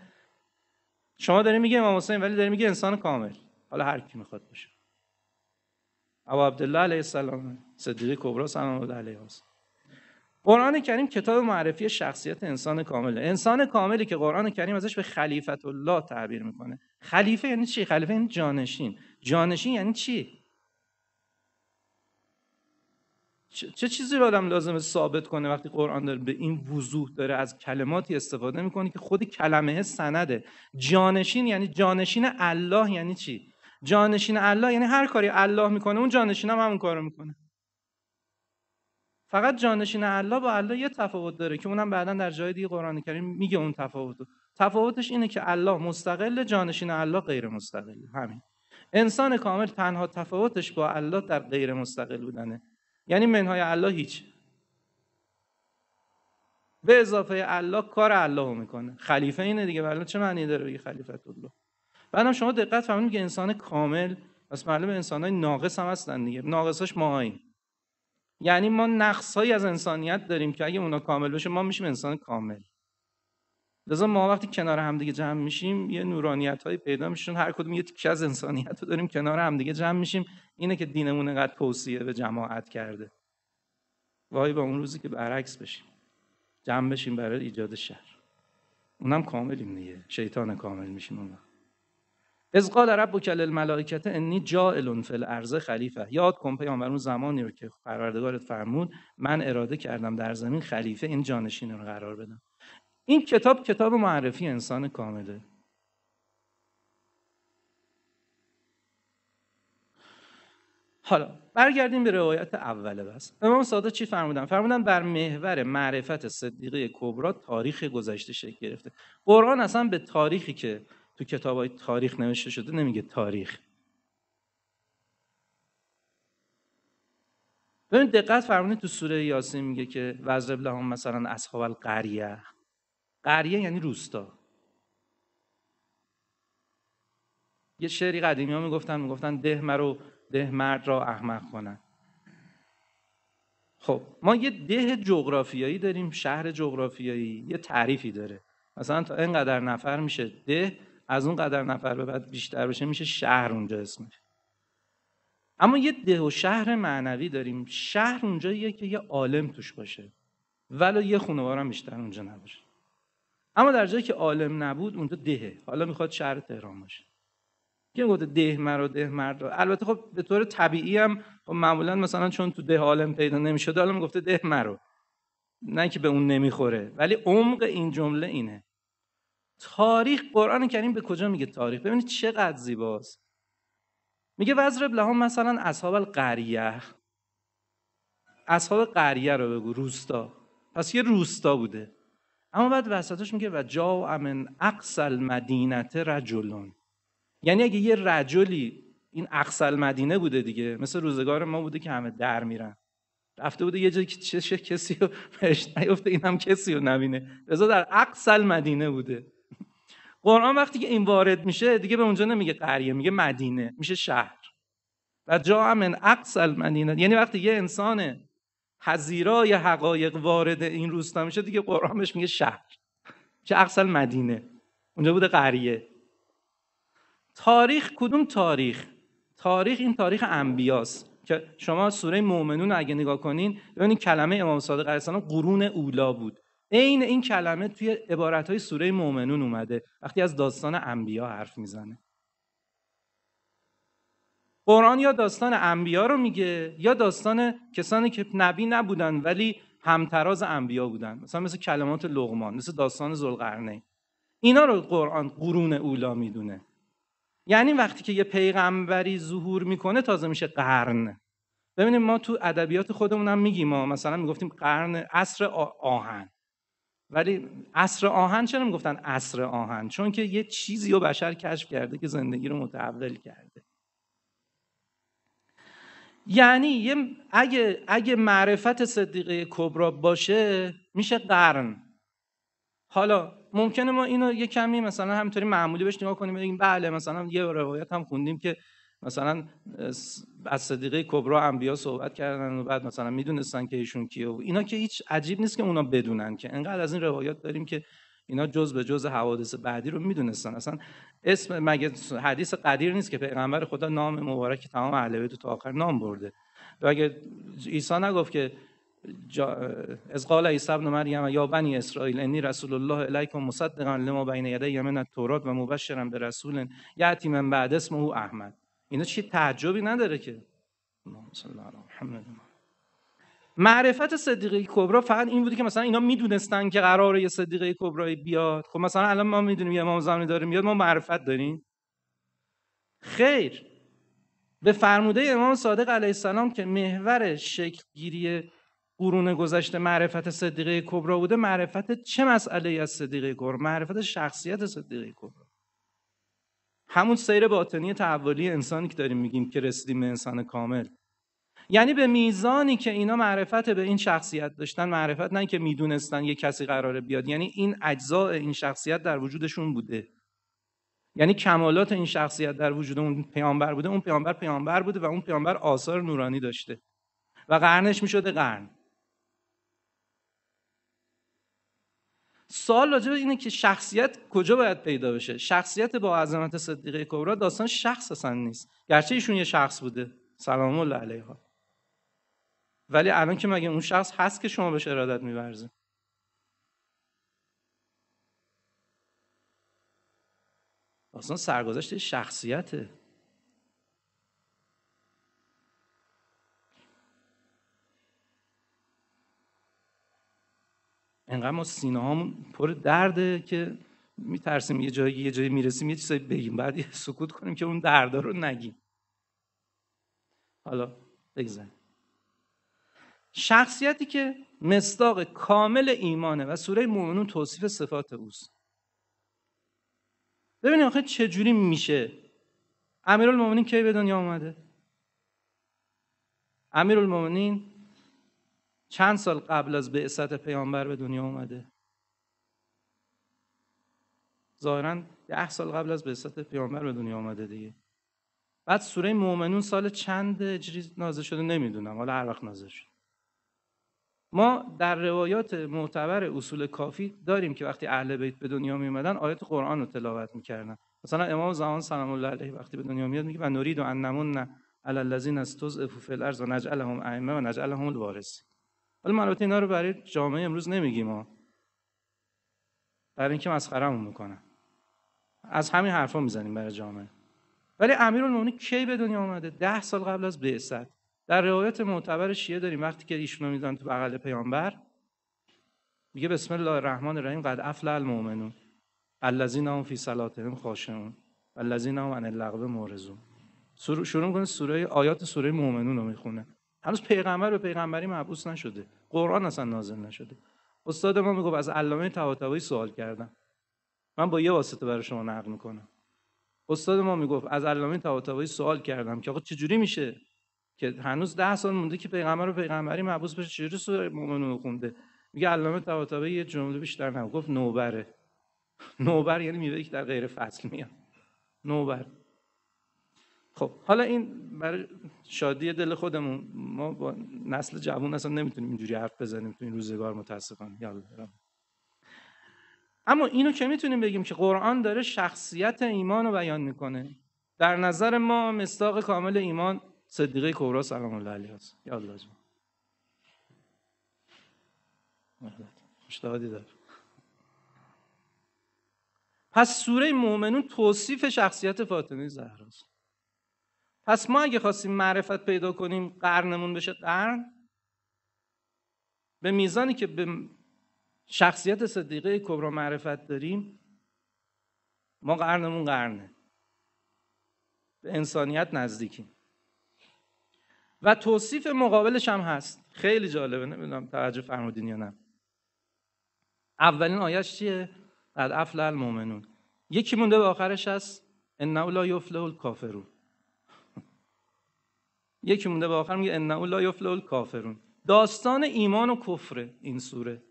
Speaker 1: شما دارین میگه امام حسین ولی دارین میگه انسان کامل. حالا هر کی میخواد باشه. ابا عبدالله علیه السلام، صدیقه کبرا سلام الله علیها است. قرآن کریم کتاب معرفی شخصیت انسان کامله. انسان کاملی که قرآن کریم ازش به خلیفت الله تعبیر میکنه. خلیفه یعنی چی؟ خلیفه یعنی جانشین. جانشین یعنی چی؟ چه چیزی رو آدم لازمه ثابت کنه وقتی قرآن داره به این وضوح داره از کلماتی استفاده میکنه که خود کلمه سنده. جانشین یعنی جانشین الله. یعنی چی؟ جانشین الله یعنی هر کاری الله میکنه اون جانشین هم همون کارو میکنه. فقط جانشین الله با الله یه تفاوت داره که اونم بعداً در جای دیگه قرآن کریم میگه اون تفاوتو. تفاوتش اینه که الله مستقل، جانشین الله غیر مستقل. همین. انسان کامل تنها تفاوتش با الله در غیر مستقل بودنه. یعنی منهای الله هیچ. به اضافه الله کار الله رو میکنه. خلیفه اینه دیگه. ولی چه معنی داره بگه خلیفت الله؟ بعدم شما دقت فرمودید که انسان کامل پس معلومه انسانای ناقص هم هستن دیگه. ناقصاش ماهاییم. یعنی ما نقص‌هایی از انسانیت داریم که اگه اونا کامل بشه ما میشیم انسان کامل. لذا ما وقتی کنار هم دیگه جمع میشیم یه نورانیت‌هایی پیدا میشن، هر کدوم یه تیکه از انسانیت رو داریم کنار هم دیگه جمع میشیم. اینه که دینمون اینقدر توصیه به جماعت کرده. وای با اون روزی که برعکس بشیم. جمع بشیم برای ایجاد شر. اونم کاملیم دیگه. شیطان کامل میشیم اون. اذ قال ربک للملائکه انی جاعل فی الارض خلیفه. یاد کن پیامبر اون زمانی رو که پروردگارت فرمود من اراده کردم در زمین خلیفه، این جانشین رو قرار بدم. این کتاب معرفی انسان کامله. حالا برگردیم به روایت اوله. بس امام صادق چی فرمودن؟ فرمودن بر محور معرفت صدیقه کبرا تاریخ گذشته شکل گرفته. قرآن اصلا به تاریخی که تو کتابای تاریخ نوشته شده نمیگه تاریخ. ببین دقت فرمودید تو سوره یاسین میگه که واضرب لهم مثلا اصحاب القریه. قریه یعنی روستا. یه شعری قدیمی ها میگفتن ده مرد را احمق کنن. خب ما یه ده جغرافیایی داریم، شهر جغرافیایی یه تعریفی داره. مثلا تا اینقدر نفر میشه ده، از اون قدر نفر به بعد بیشتر بشه میشه شهر اونجا اسمش. اما یه ده و شهر معنوی داریم. شهر اونجاییه که یه عالم توش باشه ولی یه خانواده هم بیشتر اونجا نباشه. اما در جایی که عالم نبود اونجا دهه. حالا میخواد شهر تهران باشه. که گفته ده مرد. البته خب به طور طبیعی هم معمولا مثلا چون تو ده عالم پیدا نمیشد حالا میگفته ده مرو. نه که به اون نمیخوره ولی عمق این جمله اینه. تاریخ قرآن کریم به کجا میگه تاریخ؟ ببینید چقدر زیباست. میگه واضرب لهم مثلا اصحاب القریه. اصحاب قریه رو بگو، روستا. پس یه روستا بوده. اما بعد وسطش میگه و جاء من اقصی المدینه رجلون. یعنی اگه یه رجلی این اقصی المدینه بوده دیگه، مثل روزگار ما بوده که همه در میرن. رفته بوده یه جایی که چه کسی رو بهش نیفته اینم کسی رو نبینه. لذا در اقصی المدینه بوده. قرآن وقتی که این وارد میشه دیگه به اونجا نمیگه قریه، میگه مدینه، میشه شهر. و جاء من اقصی المدینه یعنی وقتی یه انسان حزیرای حقایق وارد این روستا میشه دیگه قرآن بهش میگه شهر. چه اقصی المدینه. اونجا بوده قریه. تاریخ کدوم تاریخ؟ تاریخ این تاریخ انبیاست که شما سوره مومنون اگه نگاه کنین ببینید کلمه امام صادق علیه السلام قرون اولا بود. عین این کلمه توی عبارت‌های سوره مومنون اومده وقتی از داستان انبیا حرف میزنه. قرآن یا داستان انبیا رو میگه یا داستان کسانی که نبی نبودن ولی همتراز انبیا بودن، مثل کلمات لقمان، مثل داستان ذوالقرنین. اینا رو قرآن قرون اولا میدونه. یعنی وقتی که یه پیغمبری ظهور میکنه تازه میشه قرن. ببینیم ما تو ادبیات خودمون هم میگیم، ما مثلا میگفتیم قرن عصر آهن. ولی عصر آهن چرا میگفتن عصر آهن؟ چون که یه چیزی رو بشر کشف کرده که زندگی رو متحول کرده. یعنی اگه معرفت صدیقه کبرا باشه میشه قرن. حالا ممکنه ما اینو یه کمی مثلا همینطوری معمولی بهش نگاه کنیم بگیم بله مثلا یه روایت هم خوندیم که مثلا از صدیقه کبرا انبیا صحبت کردن و بعد مثلا میدونستن که ایشون کیه و اینا، که هیچ عجیب نیست که اونا بدونن، که انقدر از این روایات داریم که اینا جز به جز حوادث بعدی رو میدونستن. اصلا اسم مگه حدیث قدیر نیست که پیغمبر خدا نام مبارک تمام اهل بیت تا آخر نام برده؟ و اگه عیسی نگفت که از قال عیسی ابن مریم یا بنی اسرائیل انی رسول الله الیکم مصدقا لما بین یدی من التوراة و مبشرا برسول یاتی من بعد اسمه احمد. اینا چی تعجبی نداره که. اللهم صل علی محمد. معرفت صدیقه کبرا فقط این بودی که مثلا اینا میدونستن که قراره یه صدیقه کبرایی بیاد. خب مثلا الان ما میدونیم یه امام زمانی داره میاد، ما معرفت داریم؟ خیر. به فرموده امام صادق علیه السلام که محور شکلگیری قرون گذشته معرفت صدیقه کبرا بوده، معرفت چه مسئله‌ای از صدیقه کبرا؟ معرفت شخصیت صدیقه کبرا، همون سیر باطنی تحولی انسانی که داریم میگیم که رسیدیم به انسان کامل. یعنی به میزانی که اینا معرفت به این شخصیت داشتن، معرفت نه که میدونستن یه کسی قراره بیاد، یعنی این اجزاء این شخصیت در وجودشون بوده، یعنی کمالات این شخصیت در وجود اون پیامبر بوده، اون پیامبر بوده و اون پیامبر آثار نورانی داشته و قرنش میشده قرن. سوال راجع به اینه که شخصیت کجا باید پیدا بشه؟ شخصیت با عظمت صدیقه کبرا داستان شخص اصلا نیست، گرچه ایشون یه شخص بوده سلام الله علیها، ولی الان که مگه اون شخص هست که شما بهش ارادت می‌ورزید؟ اصلا سرگذشت شخصیته. انقدر ما سینه‌هامون پر درده که میترسیم یه جایی میرسیم یه چیزایی بگیم، بعد یه سکوت کنیم که اون دردا رو نگیم. حالا بگذاریم. شخصیتی که مصداق کامل ایمانه و سوره مومنون توصیف صفات اوست. ببینید آخه چجوری میشه؟ امیرالمومنین کی به دنیا اومده؟ امیرالمومنین چند سال قبل از بعثت پیامبر به دنیا اومده؟ ظاهراً 10 سال قبل از بعثت پیامبر به دنیا اومده دیگه. بعد سوره مومنون سال چند هجری نازل شده نمیدونم، حالا هر وقت نازل شد. ما در روایات معتبر اصول کافی داریم که وقتی اهل بیت به دنیا می اومدن آیات قرآن رو تلاوت میکردن. مثلا امام زمان سلام الله علیه وقتی به دنیا میاد میگه و نرید ان نمن علی الذین استضعفوا فی الارض و نجعلهم ائمه و نجعلهم الوارثین. حالا ما البته اینا رو برای جامعه امروز نمیگیم ها، برای اینکه مسخرهمون میکنن، از همین حرفا میزنیم برای جامعه. ولی امیرالمومنین کی به دنیا اومده؟ 10 سال قبل از بعثت. در روایت معتبر شیعه داریم وقتی که ایشونو میذارن تو بغل پیامبر میگه بسم الله الرحمن الرحیم قد افلح المؤمنون الذین هم فی صلاتهم خاشعون والذین هم عن اللغو معرضون. شروع میکنه سوره آیات سوره مومنون رو میخونه. هنوز پیغمبر به پیغمبری مبعوث نشده، قرآن اصلا نازل نشده. استاد ما میگه از علامه طباطبایی سوال کردم، من با یه واسطه برای شما نقل میکنم. استاد ما میگفت از علامه طباطبایی سوال کردم که آقا چجوری میشه که هنوز 10 سال مونده که پیغمبر و پیغمبری مبعوث بشه، چجوری سوره مومنون خونده؟ میگه علامه طباطبایی یه جمله بیشتر نگفت، گفت نوبره. نوبر یعنی میوه‌ای که در غیر فصل میاد، نوبر. خب حالا این برای شادی دل خودمون، ما با نسل جوان اصلا نمیتونیم اینجوری حرف بزنیم تو این روزگار متاسفانه. یالا. اما اینو که میتونیم بگیم که قرآن داره شخصیت ایمان رو بیان میکنه. در نظر ما مصداق کامل ایمان صدیقه کبرا سلام الله علیها است. یا الله جان. خوشدادی داره. پس سوره مومنون توصیف شخصیت فاطمه زهرا است. پس ما اگه خواستیم معرفت پیدا کنیم قرنمون بشه قرن، به میزانی که به شخصیت صدیقه کبرا معرفت داریم ما قرنمون قرنه، به انسانیت نزدیکیم. و توصیف مقابلش هم هست، خیلی جالبه، نمیدونم توجه فرمودین یا نه. اولین آیه‌اش چیه؟ قد افلح المؤمنون. یکی مونده به آخرش هست انه لا یفلح الکافرون. یکی مونده به آخر میگه انه لا یفلح الکافرون. داستان ایمان و کفر این سوره.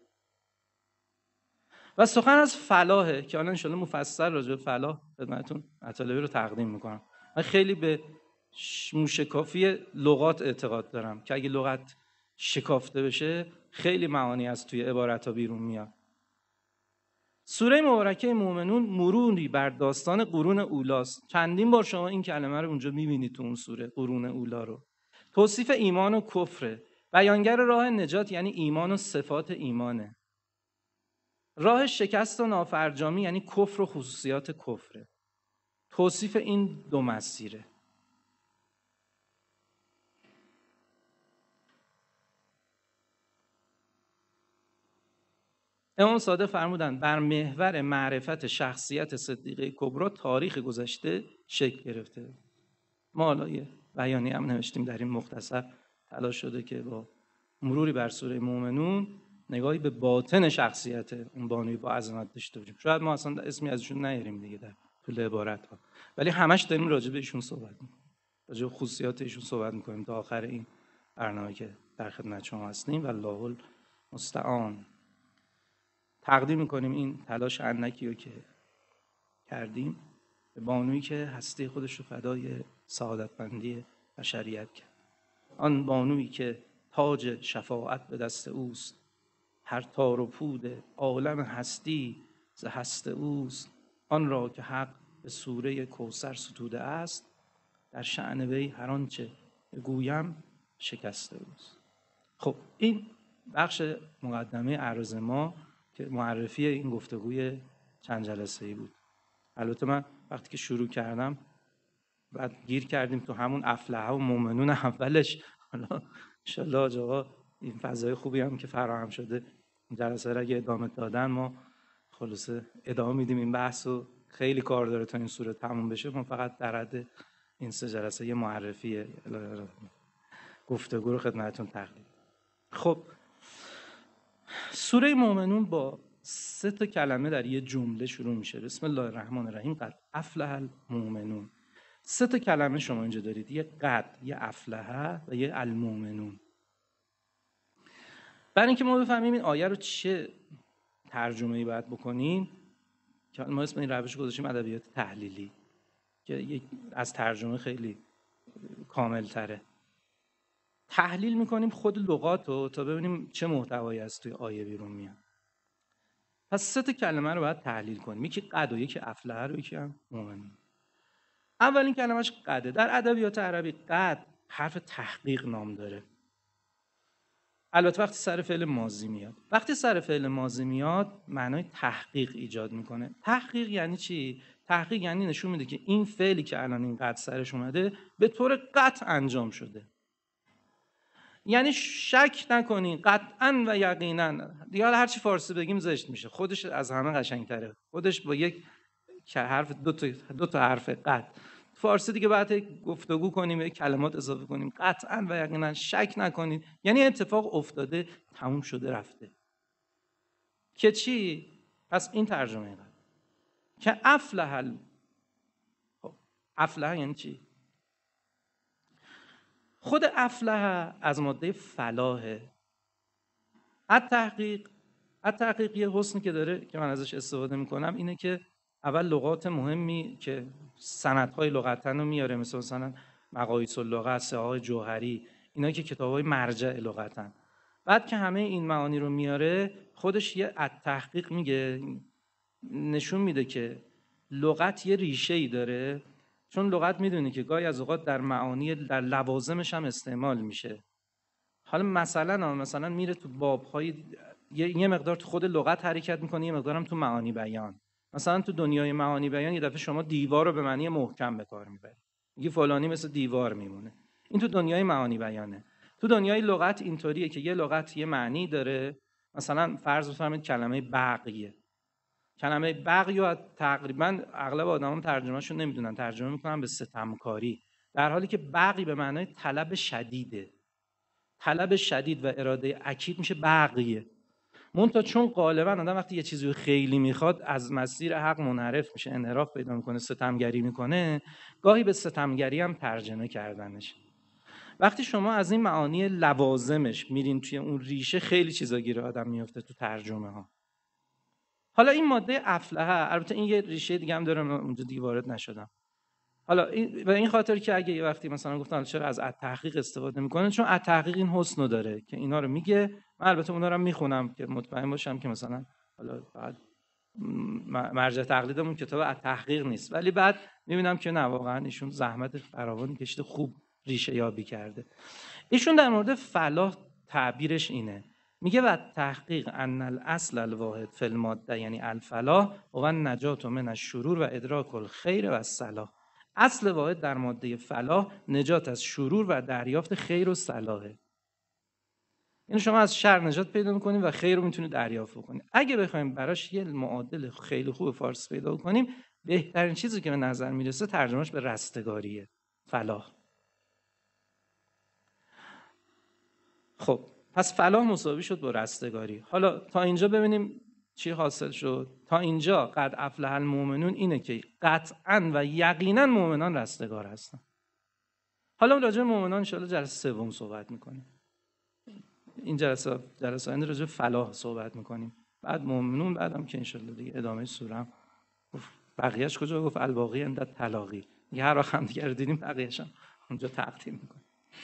Speaker 1: و سخن از فلاحه که الان ان شاءالله مفصل راجع به فلاح خدمتتون مطالبی رو تقدیم میکنم. من خیلی به موشکافی لغات اعتقاد دارم که اگه لغت شکافته بشه خیلی معانی از توی عبارت‌ها بیرون میاد. سوره مبارکه مومنون مروری بر داستان قرون اولاست. چندین بار شما این کلمه رو اونجا میبینید تو اون سوره، قرون اولا رو. توصیف ایمان و کفره. بیانگر راه نجات یعنی ایمان و صفات ایمانه. راه شکست و نافرجامی یعنی کفر و خصوصیات کفره. توصیف این دو مسیره. امام صادق فرمودند بر محور معرفت شخصیت صدیقه کبری تاریخ گذشته شکل گرفته. ما حالا یه بیانیه هم نوشتیم در این مختصر، تلاش شده که با مروری بر سوره مومنون نگاهی به باطن شخصیت اون بانوی با عظمت داشته باشیم. شاید ما اصلا اسمی ازشون نیاریم دیگه در طول عبارت ها، ولی همش داریم راجع به ایشون صحبت می‌کنیم، راجع به خصوصیات ایشون صحبت می‌کنیم تا آخر این برنامه که در خدمت شما هستیم. والله المستعان. تقدیم می‌کنیم این تلاش اندکی رو که کردیم به بانویی که هستی خودش رو فدای سعادتمندی بشریت کرد. آن بانویی که تاج شفاعت به دست اوست، هر تار و پود عالم هستی ز هست اوست. آن را که حق به سوره کوثر ستوده است، در شأن وی هر آنچه بگویم شکسته اوست. خب این بخش مقدمه عرض ما که معرفی این گفتگوی چند جلسه‌ای بود. البته من وقتی که شروع کردم بعد گیر کردیم تو همون افلح و مومنون اولش. حالا انشالله آقا این فضای خوبی هم که فراهم شده این جلسه را اگه ادامه دادن ما خلاصه ادامه میدیم این بحث و خیلی کار داره تا این سوره تموم بشه. ما فقط در حد این 3 جلسه یه معرفی گفتگو رو خدمتتون تقدیم. خب سوره مومنون با 3 کلمه در یه جمله شروع میشه. بسم الله الرحمن الرحیم. قد افلح المؤمنون. 3 کلمه شما اینجا دارید، یه قد، یه افلح و یه المؤمنون. برای اینکه ما بفهمیم این آیه رو چه ترجمه‌ای باید بکنیم که ما اسم این روش گذاشتیم ادبیات تحلیلی که از ترجمه خیلی کامل تره. تحلیل میکنیم خود لغات رو تا ببینیم چه محتوایی از توی آیه بیرون میاد. پس 3 کلمه رو باید تحلیل کنیم، یکی قد و یکی افلح و یکی هم مؤمنون. اولین کلمه‌اش قده. در ادبیات عربی قد حرف تحقیق نام داره. البته وقتی سر فعل ماضی میاد. وقتی سر فعل ماضی میاد معنای تحقیق ایجاد میکنه. تحقیق یعنی چی؟ تحقیق یعنی نشون میده که این فعلی که الان این قد سرش اومده به طور قطع انجام شده. یعنی شک نکنین، قطعاً و یقیناً. دیگه هر چی فارسی بگیم زشت میشه، خودش از همه قشنگتره. خودش با یک حرف دو تا حرف قطع. فارسی دیگه باید گفتگو کنیم، یک کلمات اضافه کنیم. قطعاً و یقیناً شک نکنید، یعنی اتفاق افتاده، تموم شده، رفته. که چی؟ پس این ترجمه قد که افلح. خب افلح یعنی چی؟ خود افلح از ماده فلاحه. التحقیق یه حسنی که داره که من ازش استفاده میکنم اینه که اول لغات مهمی که سندهای لغتن رو میاره، مثلا مقاییس اللغه، سعای جوهری، اینا که کتابای مرجع لغتن. بعد که همه این معانی رو میاره خودش یه التحقیق میگه، نشون میده که لغت یه ریشه‌ای داره، چون لغت میدونی که گاهی از اوقات در معانی در لوازمش هم استعمال میشه. حالا مثلا میره تو باب‌های یه مقدار تو خود لغت حرکت میکنه، یه مقدارم تو معانی بیان. مثلا تو دنیای معانی بیان یه دفعه شما دیوار رو به معنی محکم به کار میبری، میگی فلانی مثل دیوار میمونه. این تو دنیای معانی بیانه. تو دنیای لغت اینطوریه که یه لغت یه معنی داره. مثلا فرض بفرمایید کلمه بغیه. کلمه بغی رو تقریبا اغلب آدما ترجمهشون نمیدونن، ترجمه میکنن به ستمکاری، در حالی که بغی به معنای طلب شدیده. طلب شدید و اراده اکید میشه بغیه. منتها چون غالبا آدم وقتی یه چیزی رو خیلی میخواد از مسیر حق منحرف میشه، انحراف پیدا میکنه، ستمگری میکنه، گاهی به ستمگری هم ترجمه کردنش. وقتی شما از این معانی لوازمش میرین توی اون ریشه، خیلی چیزا گیر آدم میفته تو ترجمه ها. حالا این ماده افلح، البته این یه ریشه دیگه هم داره، اونجا دیگه وارد نشدم. حالا به این خاطر که اگه یه وقتی مثلا گفتن چرا از التحقیق استفاده میکنه، چون التحقیق این حسنو داره که اینا رو میگه. من البته اونا رو میخونم که مطمئن باشم که مثلا حالا بعد مرجع تقلیدمون کتاب التحقیق نیست، ولی بعد میبینم که نه، واقعا ایشون زحمت فراوانی کشیده، خوب ریشه یابی کرده. ایشون در مورد فلاح تعبیرش اینه، میگه و تحقیق ان الاصل الواحد فی الماده یعنی الفلاح و النجات من الشرور و ادراک الخیر و الصلاح. اصل واحد در ماده فلاح نجات از شرور و دریافت خیر و صلاحه. یعنی شما از شر نجات پیدا میکنید و خیر رو میتونید دریافت کنید. اگه بخوایم براش یه معادل خیلی خوب فارسی پیدا کنیم، بهترین چیزی که به نظر میرسه ترجمهش به رستگاریه، فلاح. خب پس فلاح مساوی شد با رستگاری. حالا تا اینجا ببینیم چی حاصل شد. تا اینجا قد افلح المؤمنون اینه که قطعاً و یقیناً مؤمنان رستگار هستن. حالا راجع به مؤمنان ان شاءالله جلسه سوم صحبت میکنیم. این جلسه آینده راجع به فلاح صحبت میکنیم، بعد مؤمنون، بعدم که ان شاءالله دیگه ادامه سوره هم بقیه‌اش کجا گفت الباقی عند التلاقی، دیگه هر وقت هم دیگه رو دیدیم بقیه‌اش هم اونجا تقدیم میکنیم.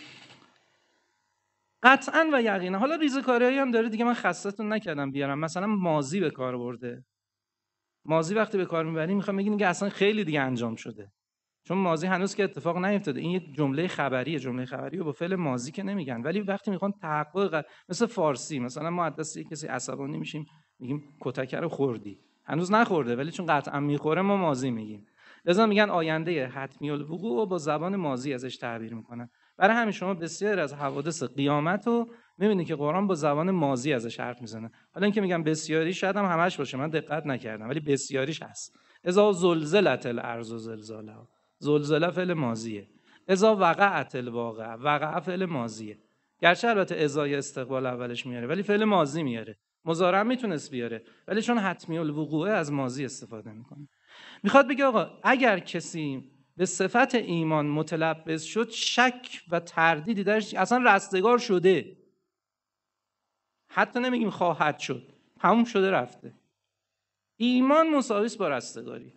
Speaker 1: قطعاً و یقینا. حالا ریزه‌کاریایی هم داره دیگه، من خسته‌تون نکردم بیارم. مثلا ماضی به کار برده. ماضی وقتی به کار میبریم میخوام بگیم که اصلا خیلی دیگه انجام شده، چون ماضی هنوز که اتفاق نیفتاده. این یک جمله خبریه. جمله خبری رو با فعل ماضی که نمیگن، ولی وقتی میخوان تحقق، مثل فارسی مثلا ما حدس کسی عصبانی میشیم میگیم کتک رو خوردی، هنوز نخورده ولی چون قطعا میخوره ما ماضی میگیم. لذا میگن آینده حتمی الوقوع و با زبان ماضی ازش تعبیر میکنن. برای همین شما بسیار از حوادث قیامت رو میبینید که قرآن با زبان ماضی ازش حرف میزنه. حالا اینکه میگم بسیاری شاید هم همش باشه، من دقت نکردم، ولی بسیاریش هست. اذا زلزلت الارض زلزالها، زلزله فعل ماضیه. اذا وقعت الواقعه، وقع فعل ماضیه. گرچه البته اذا استقبال اولش میاره ولی فعل ماضی میاره. مضارع میتونست بیاره ولی چون حتمی الوقوعه از ماضی استفاده میکنه. میخواد بگه آقا اگر کسی به صفت ایمان متلبس شد، شک و تردیدی درش، اصلا رستگار شده، حتی نمیگیم خواهد شد، همون شده رفته. ایمان مساوی است با رستگاری.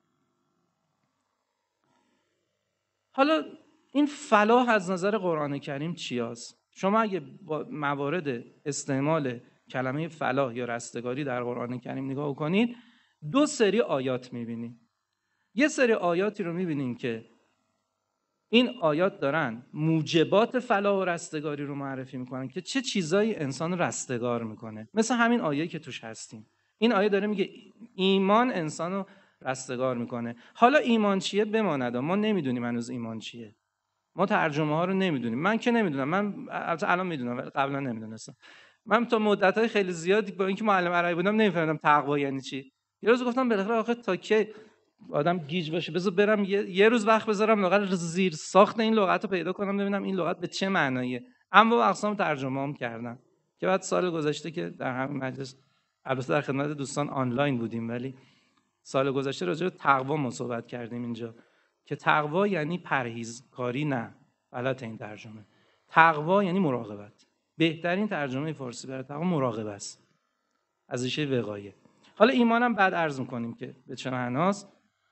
Speaker 1: حالا این فلاح از نظر قرآن کریم چی هست؟ شما اگه با موارد استعمال کلمه فلاح یا رستگاری در قرآن کریم نگاه کنید، دو سری آیات میبینید. یه سری آیاتی رو میبینید که این آیات دارن موجبات فلاح و رستگاری رو معرفی میکنن که چه چیزایی انسان رستگار میکنه، مثل همین آیه که توش هستیم. این آیه داره میگه ایمان انسان رو رستگار میکنه. حالا ایمان چیه بماند، ما نمیدونیم هنوز ایمان چیه، ما ترجمه ها رو نمیدونیم. من که نمیدونم، من الان میدونم ولی قبلا نمیدونستم. من تا مدت‌های خیلی زیادی با اینکه معلم عربی بودم نمیفهمیدم تقوا یعنی چی. یه روز گفتم بالاخره آخه تا که آدم گیج باشه بذار برم یه روز وقت بذارم لغت زیر ساخت این لغت رو پیدا کنم ببینم این لغت به چه معناییه. اما اقسام ترجمه هم کردم که بعد سال گذشته که در همین مجلس، البته در خدمت دوستان آنلاین بودیم، ولی سال گذشته راجع به تقوا ما صحبت کردیم اینجا که تقوا یعنی پرهیزکاری. نه، غلط این ترجمه. تقوا یعنی مراقبت. بهترین ترجمه فارسی برای تقوا مراقبه است، از ریشه وقایه. حالا ایمانم بعد عرض می‌کنیم که به چه معناست.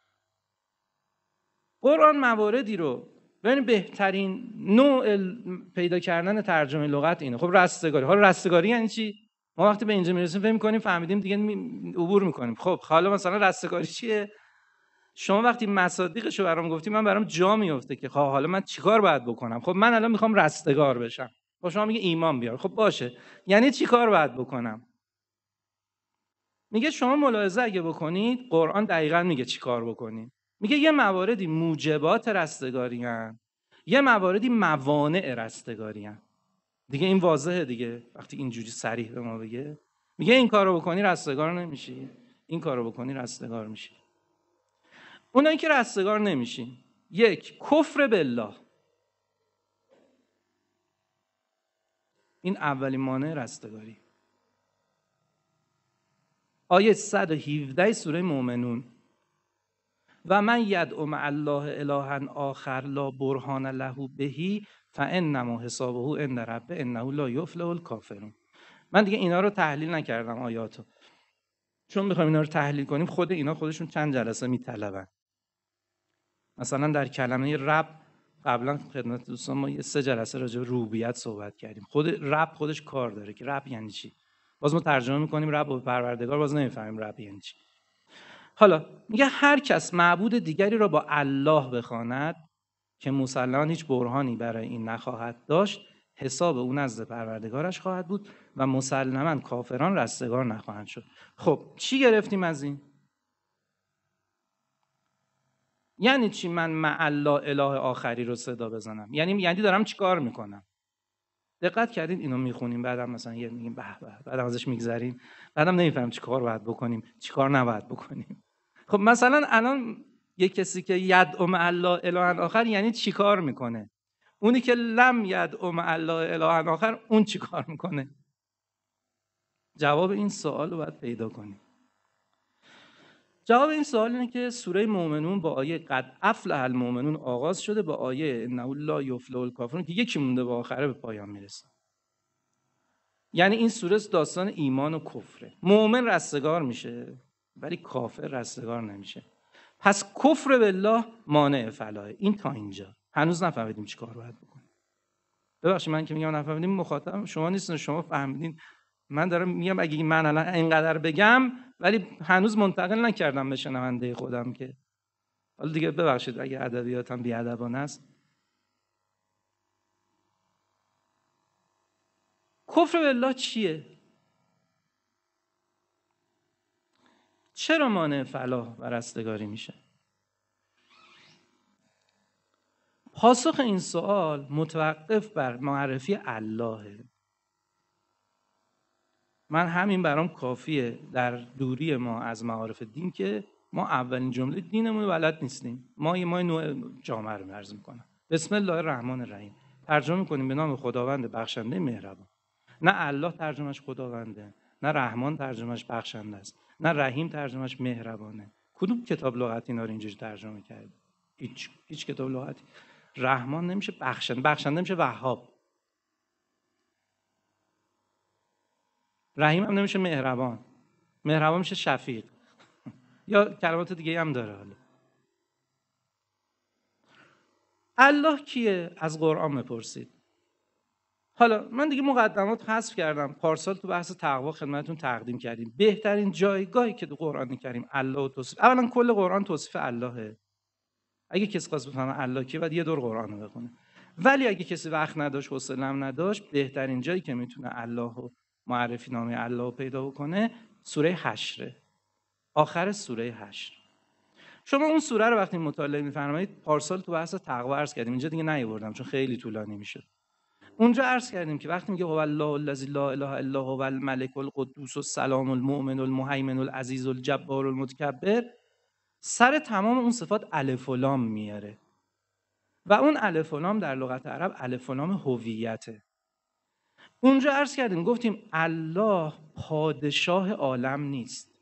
Speaker 1: قرآن مواردی رو ببین، بهترین نوع پیدا کردن ترجمه لغت اینه. خب رستگاری. حالا رستگاری یعنی چی؟ ما وقتی به اینجا میرسیم فهم می‌کنیم فهمیدیم دیگه عبور می‌کنیم. خب حالا مثلا رستگاری چیه؟ شما وقتی مصادیقش رو برام گفتی من برام جا میفته که خب حالا من چیکار باید بکنم؟ خب من الان میخوام رستگار بشم. خب شما میگه ایمان بیار. خب باشه، یعنی چیکار باید بکنم؟ میگه شما ملاحظه اگه بکنید قرآن دقیقاً میگه چیکار بکنید. میگه یه مواردی موجبات رستگاری هن، یه مواردی موانع رستگاری هن. دیگه این واضحه دیگه وقتی اینجوری صریح به ما بگه. میگه این کارو بکنی رستگار نمیشی، این کارو بکنی رستگار میشی. اونایی که رستگار نمیشین، یک، کفر بالله. این اولین مانع رستگاری. آیه 117 سوره مومنون: و من یدعو مع الله الها آخر لا برهان له بهی فانما حسابه عند ربه انه لا یفلح الکافرون. من دیگه اینا رو تحلیل نکردم آیاتو، چون میخوایم اینا رو تحلیل کنیم خود اینا خودشون چند جلسه میطلبن. مثلا در کلمه رب قبلا خدمت دوستان ما 3 جلسه راجع به ربوبیت صحبت کردیم. خود رب خودش کار داره که رب یعنی چی. باز ما ترجمه میکنیم رب و پروردگار، باز نمیفهمیم رب یعنی چی. حالا میگه هر کس معبود دیگری را با الله بخواند که مسلماً هیچ برهانی برای این نخواهد داشت، حساب او نزد پروردگارش خواهد بود و مسلماً کافران رستگار نخواهند شد. خب چی گرفتیم از این؟ یعنی چی من مع الله اله آخری رو صدا بزنم؟ یعنی دارم چی کار میکنم؟ دقت کردین اینو میخونیم بعدم مثلا یه میگیم به به، بعدم ازش میگذریم، بعدم نمیفهمیم چی کار باید بکنیم چی کار نباید بکنیم. خب مثلا الان یه کسی که یدعو مع الله اله آخر یعنی چی کار میکنه؟ اونی که لم یدعو مع الله اله آخر اون چی کار میکنه؟ جواب این سوال رو باید پیدا کنیم. جواب این سوال اینه که سوره مومنون با آیه قد افلح المؤمنون آغاز شده، با آیه انه لا یفلح الکافرون که یکی مونده با آخره به پایان میرسه. یعنی این سوره داستان ایمان و کفره. مؤمن رستگار میشه ولی کافر رستگار نمیشه. پس کفر بالله مانع فلاحه. این تا اینجا هنوز نفهمیدیم چی کار باید بکنیم. ببخشید من که میگم نفهمیدیم، مخاطب شما نیستین، شما فهمیدین. من دارم میگم اگه من الان اینقدر بگم ولی هنوز منتقل نکردم به شنونده خودم که حالا دیگه ببخشید اگه ادبیاتم بی‌ادبانه است. کفر بالله چیه؟ چرا مانع فلاح و رستگاری میشه؟ پاسخ این سوال متوقف بر معرفی اللهه. من همین برام کافیه در دوری ما از معارف دین که ما اولین جمله دینمون بلد نیستیم. ما نوع جامعه رو عرض میکنم. بسم الله الرحمن الرحیم ترجمه میکنیم به نام خداوند بخشنده مهربان. نه الله ترجمهش خداونده، نه رحمان ترجمهش بخشنده است، نه رحیم ترجمهش مهربانه. کدوم کتاب لغتی اینا رو اینجوری ترجمه کرده؟ هیچ کتاب لغتی. رحمان نمیشه بخشنده نمیشه وهاب. رحیم هم نمیشه مهربان میشه شفیق. یا کلمات دیگه هم داره. حالا الله کیه؟ از قرآن بپرسید. حالا من دیگه مقدمات حذف کردم. پارسال تو بحث تقوا خدمتتون تقدیم کردیم بهترین جایگاهی که تو قرآن کریم الله و توصیف. اولا کل قرآن توصیف اللهه. اگه کسی خواست بفهمه الله کیه بعد یه دور قرآن رو بخونه. ولی اگه کسی وقت نداشت حوصله نداشت، بهترین جایی که میتونه الله و معرفی نامه الله رو پیدا بکنه سوره حشره. آخر سوره حشر. شما اون سوره رو وقتی مطالعه می‌فرمایید، پارسال تو بحث تقوا عرض کردیم، اینجا دیگه نیاوردم چون خیلی طولانی میشه. اونجا عرض کردیم که وقتی میگه هو الله الذی لا اله الا هو الملک القدوس السلام المؤمن المهیمن العزیز الجبار المتکبر، سر تمام اون صفات الف و لام میاره و اون الف و لام در لغت عرب الف و لام هویته. اونجا عرض کردیم گفتیم الله پادشاه عالم نیست.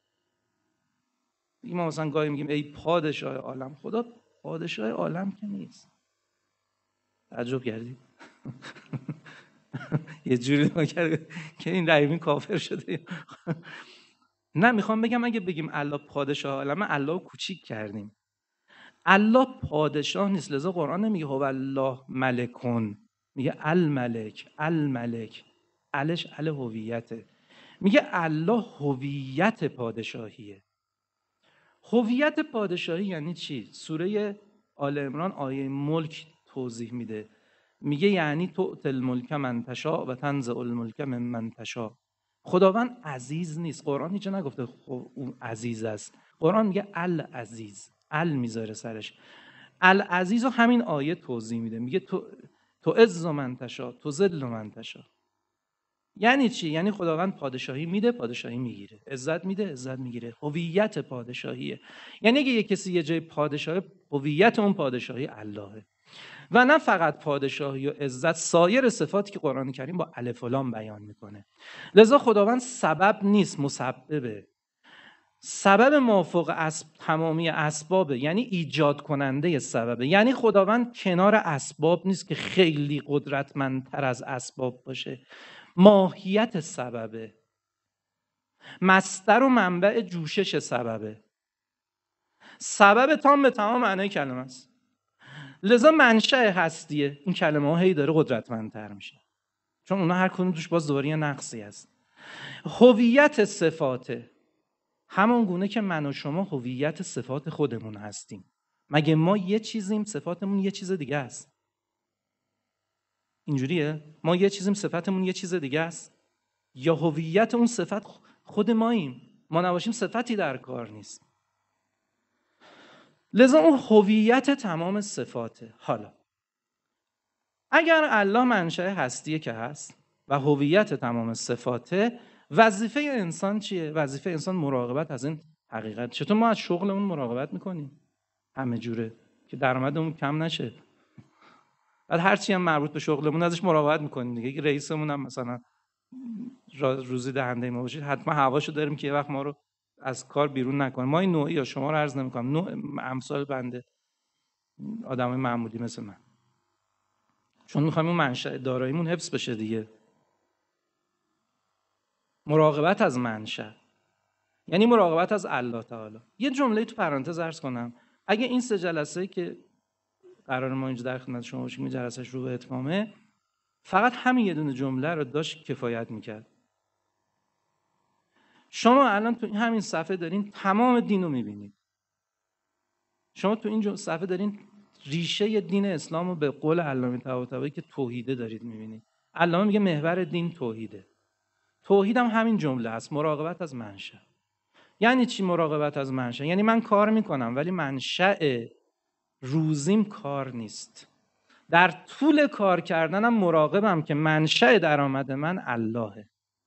Speaker 1: ما مثلا گاهی میگیم ای پادشاه عالم، خدا پادشاه عالم که نیست. تعجب کردید؟ یه جوری نگاه کرد که این رحیمی کافر شده. نه میخوام بگم اگه بگیم الله پادشاه عالم، الله رو کوچیک کردیم. الله پادشاه نیست. لذا قرآن نمیگه هو الله ملکون، میگه الملک الش ال هویته. میگه الله هویت پادشاهیه. هویت پادشاهی یعنی چی؟ سوره آل عمران آیه ملک توضیح میده. میگه یعنی تؤتی الملک من تشاء و تنزع الملک ممن تشاء. خداوند عزیز نیست. قرآن هیچ نگفته اون عزیز است. قرآن میگه العزیز، میذاره سرش. العزیز رو همین آیه توضیح میده. میگه تو عز من تشاء تو ذل من تشاء. یعنی چی؟ یعنی خداوند پادشاهی میده، پادشاهی میگیره. عزت میده، عزت میگیره. هویت پادشاهیه. یعنی اگه یه کسی یه جای پادشاهه، هویت اون پادشاهی اللهه. و نه فقط پادشاهی و عزت، سایر صفاتی که قرآن کریم با الف و لام بیان میکنه. لذا خداوند سبب نیست، مسببه. سبب موافق تمامی اسبابه، یعنی ایجاد کننده سببه. یعنی خداوند کنار اسباب نیست که خیلی قدرتمندتر از اسباب باشه. ماهیت سببه، مصدر و منبع جوشش سببه. سبب تام به تمام معنای کلمه است. لذا منشأ هستیه. این کلمه ها هی داره قدرتمندتر میشه چون اونا هر کدوم توش باز دوباره یه نقصی هست. هویت صفاته. همون گونه که من و شما هویت صفات خودمون هستیم. مگه ما یه چیزیم صفاتمون یه چیز دیگه است؟ اینجوریه؟ ما یه چیزیم صفتمون یه چیز دیگه است؟ یا هویت اون صفت خود ماییم؟ ما نباشیم صفتی در کار نیست. لذا اون هویت تمام صفاته. حالا اگر الله منشأ هستیه که هست و هویت تمام صفاته، وظیفه انسان چیه؟ وظیفه انسان مراقبت از این حقیقت. چطور ما از شغلمون مراقبت میکنیم؟ همه جوره که درآمدمون کم نشه. بعد هر چی هم مربوط به شغلمون ازش مراقبت میکنیم دیگه. رئیسمون هم مثلا روزی دهنده ما باشید، حتما هواشو داریم که یه وقت ما رو از کار بیرون نکنه. ما این نوعی، یا شما رو عرض نمیکنم، نوع امثال بنده آدمای معمولی مثل من، چون میخوایم اون منشأ داراییمون حفظ بشه دیگه. مراقبت از منشأ یعنی مراقبت از الله تعالی. یه جمله تو پرانتز عرض کنم، اگه این 3 جلسه که قرار ما اینجا در خدمت شما باشیم این جلسهش رو به اتمامه، فقط همین یه دونه جمله رو داشت کفایت میکرد. شما الان تو همین صفحه دارین تمام دین رو میبینید. شما تو این صفحه دارین ریشه دین اسلام رو به قول علامه طباطبایی که توحیده دارید میبینید. علامه میگه محور دین توحیده. توحید هم همین جمله است، مراقبت از منشأ. یعنی چی مراقبت از منشأ؟ یعنی من کار میکنم ولی منشأ روزیم کار نیست. در طول کار کردنم مراقبم که منشأ درآمد من اللهه.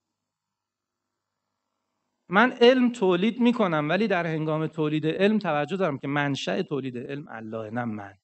Speaker 1: من علم تولید میکنم ولی در هنگام تولید علم توجه دارم که منشأ تولید علم الله، نه من.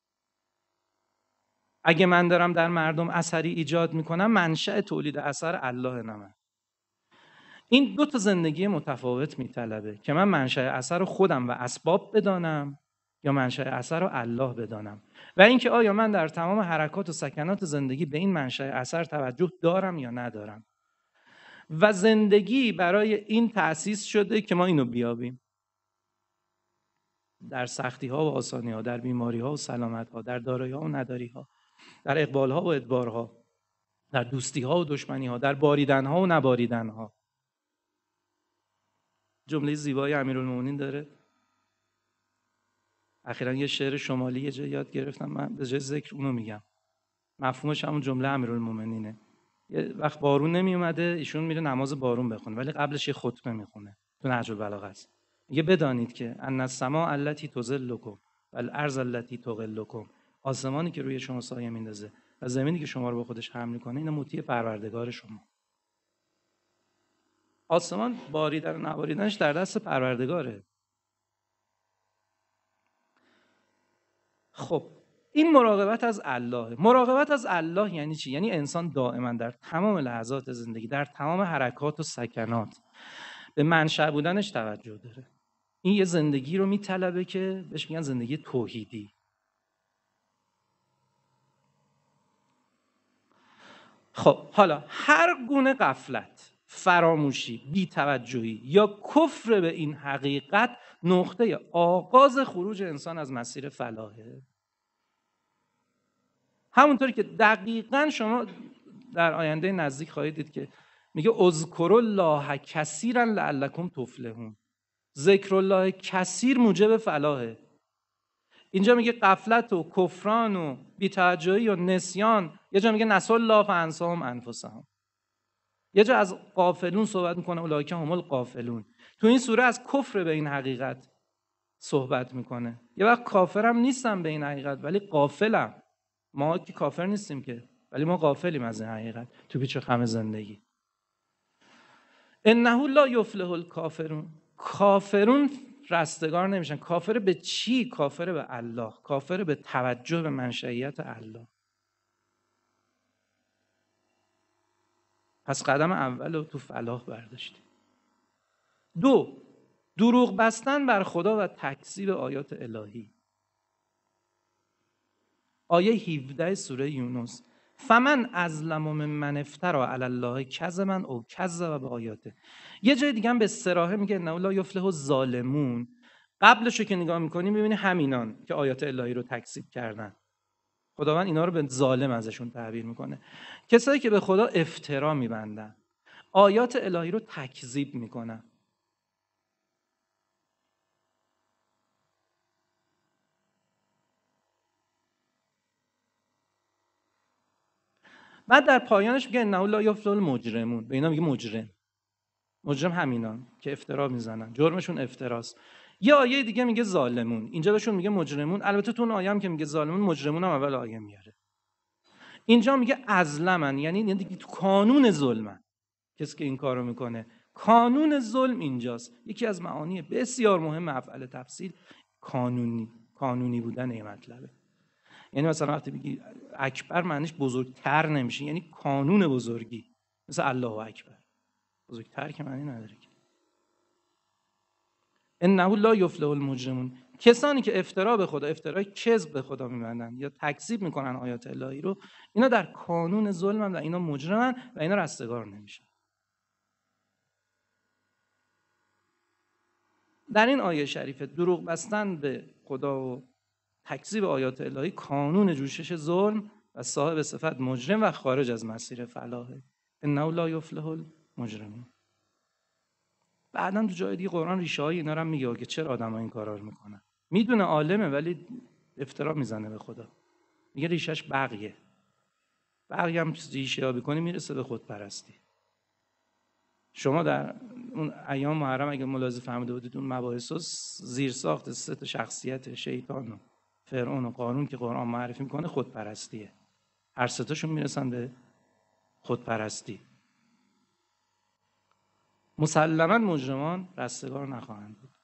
Speaker 1: اگه من دارم در مردم اثری ایجاد میکنم، منشأ تولید اثر الله، نه من. این 2 تا زندگی متفاوت میطلبه که من منشأ اثر رو خودم و اسباب بدانم یا منشأ اثر رو الله بدانم، و اینکه آیا من در تمام حرکات و سکنات زندگی به این منشأ اثر توجه دارم یا ندارم. و زندگی برای این تأسیس شده که ما اینو بیابیم. در سختی ها و آسانی ها، در بیماری ها و سلامت ها، در دارایی ها و نداری ها، در اقبال ها و ادبار ها، در دوستی ها و دشمنی ها، در باریدن ها و نباریدن ها. جمله زیبای امیرالمومنین داره. اخیراً یه شعر شمالی یه جا یاد گرفتم، من به جای ذکر اونو میگم. مفهومش همون جمله امیرالمومنینه. یه وقت بارون نمی اومده، ایشون میره نماز بارون بخونه، ولی قبلش یه خطبه میخونه. تو نهج البلاغه است. میگه بدانید که ان السماء التي تظلکم والارض التي تقلکم، آسمانی که روی شما سایه میندازه و زمینی که شما رو با خودش حمل میکنه، اینا مطیع پروردگار شما. آسمان باریدن و نباریدنش در دست پروردگاره. خب این مراقبت از الله. مراقبت از الله یعنی چی؟ یعنی انسان دائما در تمام لحظات زندگی، در تمام حرکات و سکنات به منشأ بودنش توجه داره. این یه زندگی رو میطلبه که بهش میگن زندگی توحیدی. خب حالا هر گونه غفلت، فراموشی، بی‌توجهی یا کفر به این حقیقت نقطه آغاز خروج انسان از مسیر فلاحه. همونطوری که دقیقاً شما در آینده نزدیک خواهید دید که میگه اذکروا الله کثیرا لعلکم تفلحون. ذکر الله کثیر موجب فلاحه. اینجا میگه غفلت و کفران و بی‌توجهی و نسیان، یه جا میگه نسوا الله فانساهم انفسهم، یه جا از غافلون صحبت میکنه اولئک هم الغافلون. تو این سوره از کفر به این حقیقت صحبت میکنه. یه وقت کافرم نیستم به این حقیقت ولی غافلم. ما که کافر نیستیم که، ولی ما غافلیم از این حقیقت تو پیچ و خم زندگی. انه لا یفلح الکافرون. کافرون رستگار نمیشن. کافر به چی؟ کافر به الله، کافر به توجه به منشئیت الله. پس قدم اول رو تو فلاح برداشتیم. 2، دروغ بستن بر خدا و تکذیب آیات الهی. آیه 17 سوره یونس: فمن ازلم ممن افتری علی الله کذبا او کذب بآیاته. یه جای دیگه هم به صراحه میگه انه لا یفلح الظالمون. قبلشو که نگاه میکنی میبینی همینان که آیات الهی رو تکذیب کردن. خداوند اینا رو به ظالم ازشون تعبیر میکنه. کسایی که به خدا افترا میبندن، آیات الهی رو تکذیب میکنن. بعد در پایانش میگه انه لا یفلح المجرمون، به اینا میگه مجرم همینان که افترا میزنن، جرمشون افتراست. یه آیه دیگه میگه ظالمون، اینجا بهشون میگه مجرمون. البته تو اون آیه هم که میگه ظالمون، مجرمون هم اول آیه میاره. اینجا میگه ازلمن، یعنی دیگه تو کانون ظلمن کسی که این کارو میکنه. کانون ظلم اینجاست. یکی از معانی بسیار مهم افعال تفصیل کانونی بودن این مطلبه. یعنی مثلا وقتی بگی اکبر معنیش بزرگتر نمیشه، یعنی کانون بزرگی، مثل الله اکبر، بزرگتر که معنی نداره که. انه لا یفلح المجرمون، کسانی که افترا به خدا، افترای کذب به خدا میبندن یا تکذیب میکنن آیات الهی رو، اینا در کانون ظلمن و اینا مجرمن و اینا رستگار نمیشن. در این آیه شریفه دروغ بستن به خدا و تکذیب آیات الهی کانون جوشش ظلم و صاحب صفت مجرم و خارج از مسیر فلاحه. انه لا یفلح المجرمون. بعداً تو جای دیگه قرآن ریشه های اینا رو هم میگه که چرا آدم‌ها این کارا رو میکنن. میدونه عالمه ولی افترا میزنه به خدا. میگه ریشش بغیه هم ریشه یابی کنی میرسه به خودپرستی. شما در اون ایام محرم اگه ملاحظه فهمیده بودید اون مباحث زیر ساخت سه تا شخصیت شیطان و فرعون و قارون که قرآن معرفی میکنه خودپرستیه. هر سه تاشون میرسن به خودپرستی. مسلماً مجرمان رستگار نخواهند بود.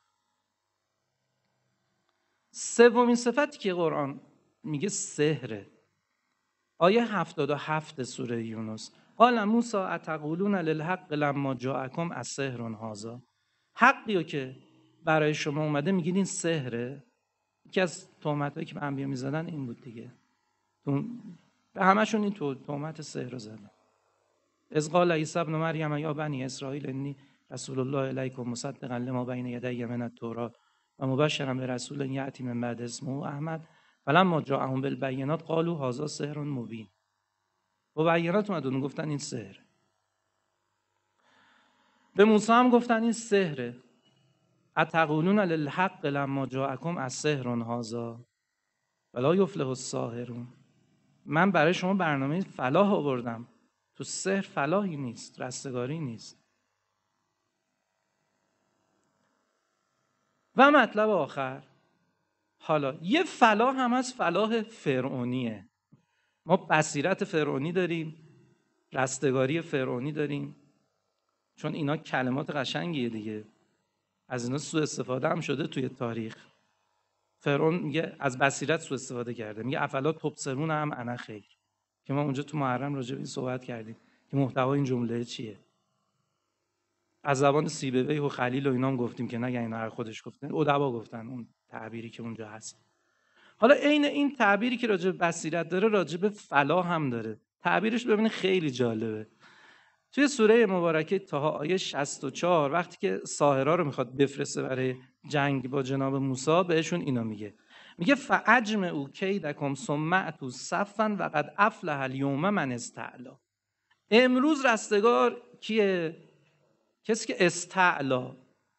Speaker 1: سومین صفتی که قرآن میگه سحره. آیه 77 سوره یونس، قال موسی اتقولون للحق لما جاءکم السحر هذا. حقیو که برای شما اومده میگید این سحره. یکی از تهمتایی که به انبیا میزدن این بود دیگه. به همشون این تهمت سحر رو زدن. اذ قال عیسی ابن مریم یا بنی اسرائیل انی رسول الله الیکم مصدقا لما بین یدی من التوراة و مبشرا برسول یأتی من بعد اسمه احمد فلما جاءهم بالبینات قالوا هذا سحر مبین. با بینات اومدن گفتن این سحر. به موسی هم گفتن این سحره. اتقولون للحق لما جاءکم السحر هذا ولا یفلح الساحرون. من برای شما برنامه فلاح آوردم، تو سحر فلاحی نیست، رستگاری نیست. و مطلب آخر، حالا یه فلاح هم از فلاح فرعونیه. ما بصیرت فرعونی داریم، رستگاری فرعونی داریم، چون اینا کلمات قشنگیه دیگه، از اینا سوء استفاده هم شده توی تاریخ. فرعون میگه از بصیرت سوء استفاده کرده، میگه افلا تبصرون هم انا خیر، که ما اونجا تو محرم راجع به این صحبت کردیم که محتوای این جمله چیه. از زبان سیبویه و خلیل و اینا هم گفتیم که نگه اینا هر خودش گفتن، ادبا گفتن اون تعبیری که اونجا هست. حالا عین این تعبیری که راجع به بصیرت داره راجع به فلاح هم داره. تعبیرش ببینید خیلی جالبه. توی سوره مبارکه طه آیه 64 وقتی که ساحرا رو میخواد بفرسته برای جنگ با جناب موسی، بهشون اینا میگه فاجمعوا کیدکم ثم اتوا صفا وقد افلح الیوم من استعلا. امروز رستگار کیه؟ کسی که استعلا.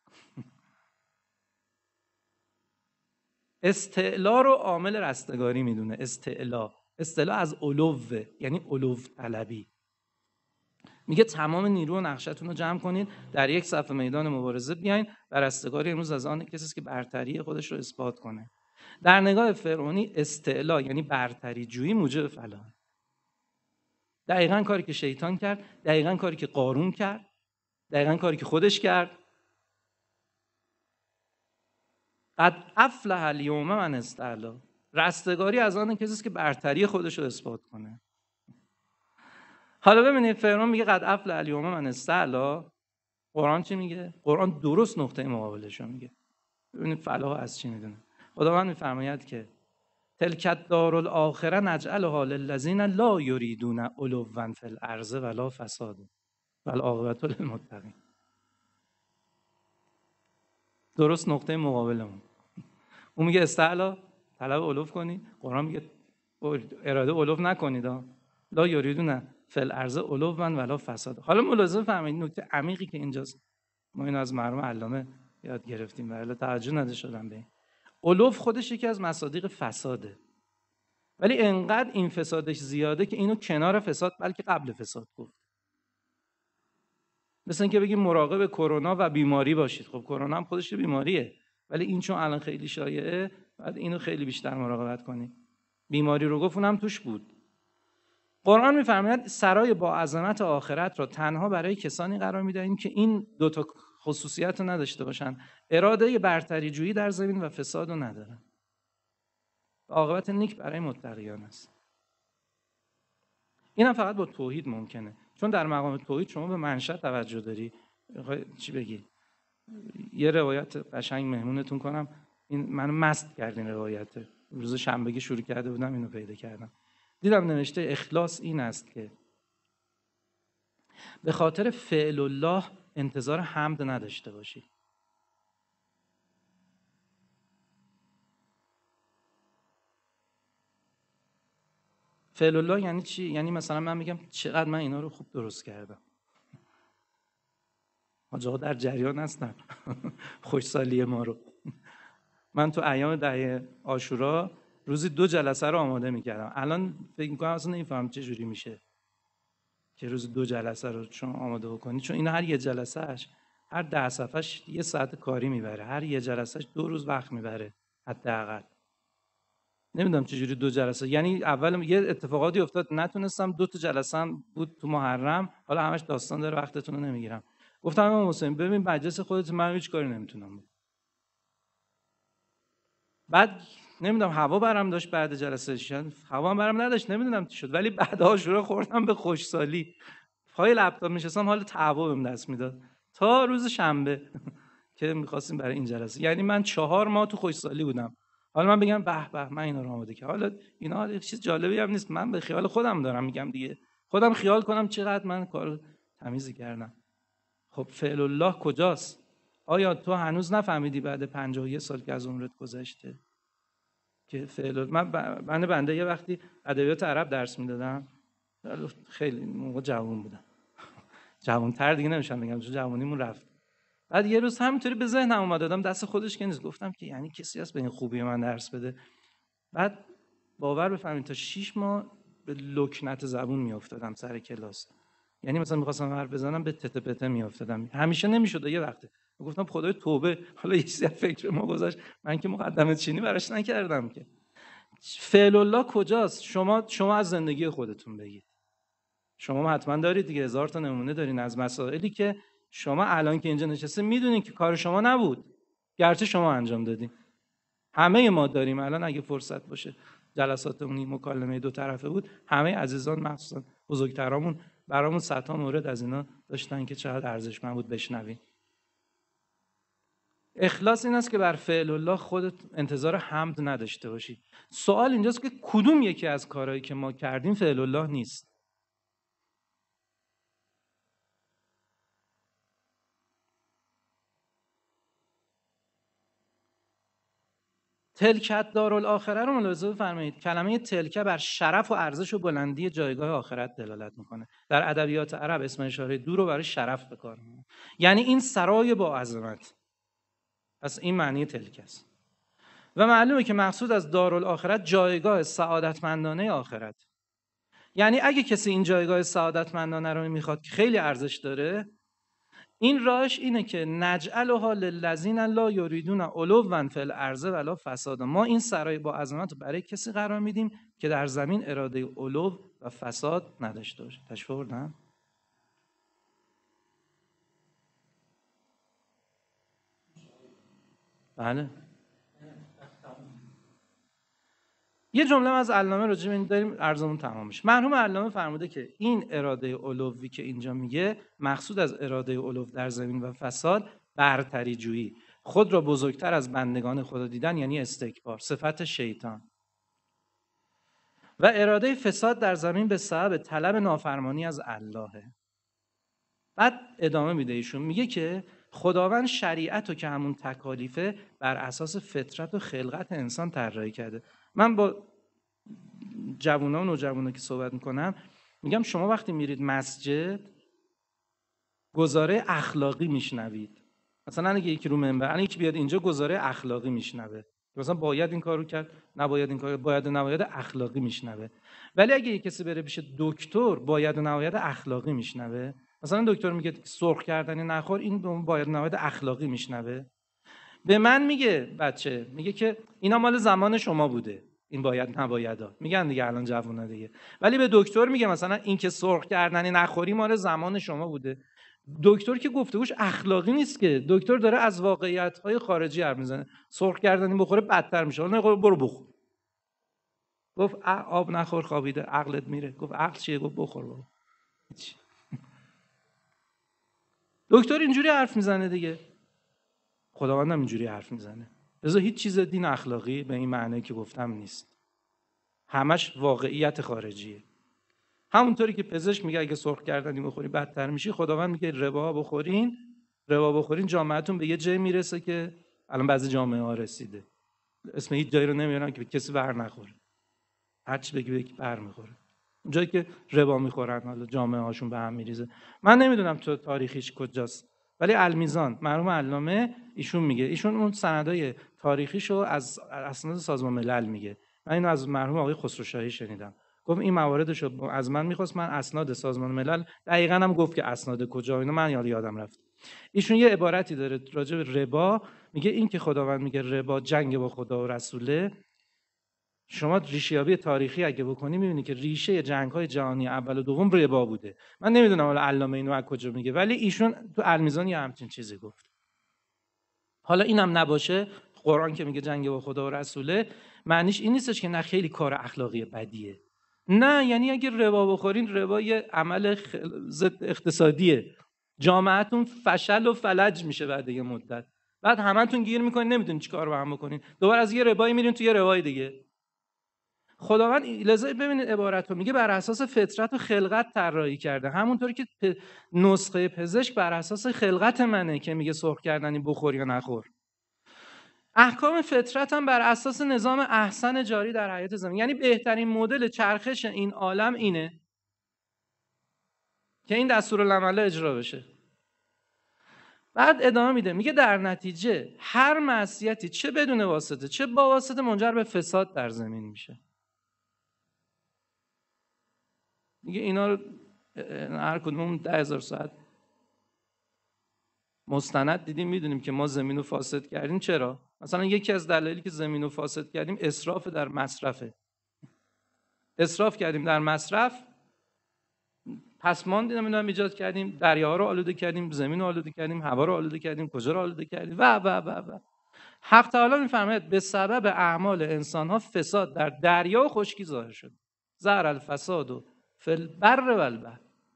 Speaker 1: استعلا رو عامل رستگاری میدونه. استعلا از علوه، یعنی علو طلبی. میگه تمام نیرو و نقشتون رو جمع کنین، در یک صف میدان مبارزه بیاین و رستگاری امروز از آن کسی که برتری خودش رو اثبات کنه. در نگاه فرعونی استعلا یعنی برتری جویی موجب فلاح. دقیقاً کاری که شیطان کرد، دقیقاً کاری که قارون کرد، دقیقاً کاری که خودش کرد. قد افلح الیوم من استعلا. رستگاری از آن کسی که برتری خودش رو اثبات کنه. حالا ببینید فرعون میگه قد افلح الیوم من استعلا. قرآن چی میگه؟ قرآن درست نقطه مقابلش رو میگه. ببینید فلاح از چی میدونه. خداوند میفرماید که تلک الدار الاخره نجعلها للذین لا یریدون علوا فی الارض ولا فساد والعاقبة للمتقین. درست نقطه مقابلمون. اون میگه استعلا، طلب علو کنی. قرآن میگه اراده علو نکنید. لا یریدون فی الارض علوا ولا فساد. حالا ملاحظه فرمایید نکته عمیقی که اینجاست. ما اینو از مرحوم علامه یاد گرفتیم، ولی توجه نده شدن به این. علو خودش یکی از مصادیق فساده ولی انقدر این فسادش زیاده که اینو کنار فساد بلکه قبل فساد گفت. مثل اینکه بگیم مراقب کرونا و بیماری باشید. خب کرونا هم خودش بیماریه، ولی این چون الان خیلی شایعه بعد اینو خیلی بیشتر مراقبت کنید. بیماری رو گفت اونم توش بود. قرآن می‌فرماید سرای با عظمت آخرت را تنها برای کسانی قرار می‌دهیم که این دو تا خصوصیت رو نداشته باشن، اراده برتری جویی در زمین و فساد رو ندارن. عاقبت نیک برای متقیان است. اینم فقط با توحید ممکنه، چون در مقام توحید شما به منشأ توجه داری. چی بگی؟ یه روایت قشنگ مهمونتون کنم. این منو مست کردین روایت. روز شنبه شروع کرده بودم اینو پیدا کردم. دیدم نوشته اخلاص این است که به خاطر فعل الله انتظار حمد نداشته باشی. فعل الله یعنی چی؟ یعنی مثلا من میگم چقدر من اینا رو خوب درست کردم. حاج آقا در جریان هستن. خوشسالی ما رو. من تو ایام دهه عاشورا روزی 2 جلسه رو آماده میکردم. الان فکر میکنم اصلا نمیفهم چه جوری میشه که روزی 2 جلسه رو چون آماده بکنی، چون این هر یه جلسهش هر 10 صفحش 1 ساعت کاری میبره، هر یه جلسهش 2 روز وقت میبره حداقل. نمیدونم چه جوری 2 جلسه، یعنی اول یه اتفاقاتی افتاد نتونستم، 2 تا جلسه هم بود تو محرم، حالا همش داستان داره وقتتون رو نمیگیرم. گفتم امام حسین ببین مجلس خودت من هیچ کاری نمیتونم. بعد نمیدونم هوا برام داشت بعد جلسه هوا برام نداشت، نمیدونم چی شد، ولی بعد عاشورا خوردم به خوشسالی. پای لپتاپ نشستم حال تعو بهم دست میداد تا روز شنبه که می‌خواستیم برای این جلسه. یعنی من 4 ماه تو خوشسالی بودم. حالا من بگم به به من اینا رو آماده کردم. حالا اینا چیز جالبی هم نیست، من به خیال خودم دارم میگم دیگه. خودم خیال کنم چقدر من کارو تمیزی کردم. خب فعل الله کجاست؟ آیا تو هنوز نفهمیدی بعد 51 سال که از عمرت گذشته که فعل من بنده یه وقتی ادبیات عرب درس میدادم، خیلی موقع جوان بودم، جوان‌تر دیگه نمیشم بگم چون جوانیمون رفت. بعد یه روز همینطوری به ذهنم اومد، دادم دست خودش که نیست، گفتم که یعنی کسی هست به این خوبی من درس بده؟ بعد باور بفرمایید تا 6 ماه به لکنت زبون میافتادم سر کلاس. یعنی مثلا می‌خواستم حرف بزنم به تته پته میافتادم، همیشه نمیشد. یه وقته گفتم خدای توبه، حالا یه چیزی فکر ما گذاشت، من که مقدمه چینی براش نکردم که. فعل الله کجاست؟ شما از زندگی خودتون بگید. شما حتما دارید دیگه، 1000 تا نمونه دارین از مسائلی که شما الان که اینجا نشسته میدونین که کار شما نبود، گرچه شما انجام دادین. همه ما داریم. الان اگه فرصت باشه جلساتمون مکالمه 2 طرفه بود، همه عزیزان مخصوصا بزرگترامون برامون صدها مورد از اینا داشتن که چقدر ارزشمند بود بشنویم. اخلاص این است که بر فعل الله خودت انتظار حمد نداشته باشی. سوال اینجاست که کدوم یکی از کارهایی که ما کردیم فعل الله نیست؟ تلکت دارالآخره رو ملاحظه بفرمایید. کلمه تلکه بر شرف و ارزش و بلندی جایگاه آخرت دلالت میکنه. در ادبیات عرب اسم اشاره دو رو برای شرف به کار میبرن، یعنی این سرای با عظمت. پس این معنی تلکه است و معلومه که مقصود از دارالآخرت جایگاه سعادتمندانه آخرت. یعنی اگه کسی این جایگاه سعادتمندانه رو میخواد که خیلی ارزش داره، این راهش اینه که نجعلها للذین لا یریدون علوا فی الارض ولا فسادا. ما این سرای با عظمت رو برای کسی قرار میدیم که در زمین اراده علو و فساد نداشته باشه. تشریف آوردن؟ بله. یه جمله از علامه راجع به این داریم، عرضمون تمام میشه. مرحوم علامه فرموده که این اراده علوی که اینجا میگه مقصود از اراده علو در زمین و فساد برتری جویی، خود را بزرگتر از بندگان خدا دیدن، یعنی استکبار، صفت شیطان، و اراده فساد در زمین به سبب طلب نافرمانی از الله. بعد ادامه میده ایشون، میگه که خداوند شریعت رو که همون تکالیفه بر اساس فطرت و خلقت انسان طراحی کرده. من با جوونا و نوجوانا که صحبت میکنم میگم شما وقتی میرید مسجد گزاره اخلاقی میشنوید. مثلا اگه یکی رو منبر، یکی بیاد اینجا گزاره اخلاقی میشنوه، مثلا باید این کارو کرد، نباید این کارو، باید و نباید اخلاقی میشنوه. ولی اگه کسی بره پیش دکتر، باید و نباید اخلاقی میشنوه. مثلا دکتر میگه سرخ کردنی نخور، این باید و نباید اخلاقی میشنوه. به من میگه بچه، میگه که اینا مال زمان شما بوده، این باید نبایدا، میگن دیگه الان جوونا دیگه. ولی به دکتر میگه مثلا این که سرخ کردنی نخوری مال زمان شما بوده. دکتر که گفتگوش اخلاقی نیست که، دکتر داره از واقعیت‌های خارجی حرف میزنه. سرخ کردنی بخوره بدتر میشه، نه برو بخور. گفت آب نخور خوابیده عقلت میره. گفت عقل چیه؟ گفت بخور بابا. دکتر اینجوری حرف میزنه دیگه، خداوند هم اینجوری حرف میزنه. لذا هیچ چیز دین اخلاقی به این معنی که گفتم نیست، همش واقعیت خارجیه. همونطوری که پزشک میگه اگه سرخ کردنی بخوری بدتر میشی، خداوند میگه ربا بخورین جامعهتون به یه جای میرسه که الان بعضی جامعه ها رسیده. اسم هیچ جایی رو نمیارن که کسی بر نخوره، هر چی بگی بر میخوره. اونجایی که ربا میخورن حالا جامعه هاشون به هم میریزه. من نمیدونم تو تاریخیش کجاست، ولی المیزان مرحوم علامه ایشون میگه، ایشون اون سندای تاریخیشو از اسناد سازمان ملل میگه. من اینو از مرحوم آقای خسروشاهی شنیدم، گفت این مواردشو از من میخواست، من اسناد سازمان ملل، دقیقاً هم گفت که اسناد کجا، اینو من یادم رفت. ایشون یه عبارتی داره راجع به ربا، میگه این که خداوند میگه ربا جنگ با خدا و رسوله، شما ریشه‌یابی تاریخی اگه بکنی می‌بینی که ریشه جنگ‌های جهانی اول و دوم ربا بوده. من نمیدونم حالا علامه اینو از کجا میگه، ولی ایشون تو المیزان یه همچین چیزی گفت. حالا اینم نباشه، قرآن که میگه جنگ با خدا و رسوله، معنیش این نیستش که نه خیلی کار اخلاقی بدیه. نه، یعنی اگه ربا بخورین، ربا یه عمل ضد اقتصادیه. جامعهتون فشل و فلج میشه بعد یه مدت. بعد همتون گیر میکنین نمیدونین چیکار با هم بکنین. دوباره از یه ربایی میرین تو یه ربای دیگه. خداوند لذا ببینید عبارت رو میگه بر اساس فطرت و خلقت طراحی کرده، همونطوری که نسخه پزشک بر اساس خلقت منه که میگه سرخ کردنی بخور یا نخور. احکام فطرت هم بر اساس نظام احسن جاری در حیات زمین، یعنی بهترین مدل چرخش این عالم اینه که این دستورالعمل اجرا بشه. بعد ادامه میده، میگه در نتیجه هر معصیتی چه بدون واسطه چه با واسطه منجر به فساد در زمین میشه. میگه اینا رو هر کدوم 10,000 ساعت مستند دیدیم، میدونیم که ما زمین رو فاسد کردیم. چرا؟ مثلا یکی از دلایلی که زمین رو فاسد کردیم اسراف در مصرفه. اسراف کردیم در مصرف، پسماند نمیدونم ایجاد کردیم، دریاها رو آلوده کردیم، زمین رو آلوده کردیم، هوا رو آلوده کردیم، کجا رو آلوده کردیم و حق تعالی میفرماید به سبب اعمال انسان ها فساد در دریا و خشکی ظاهر شد. ظهر الفساد فی البر و البحر.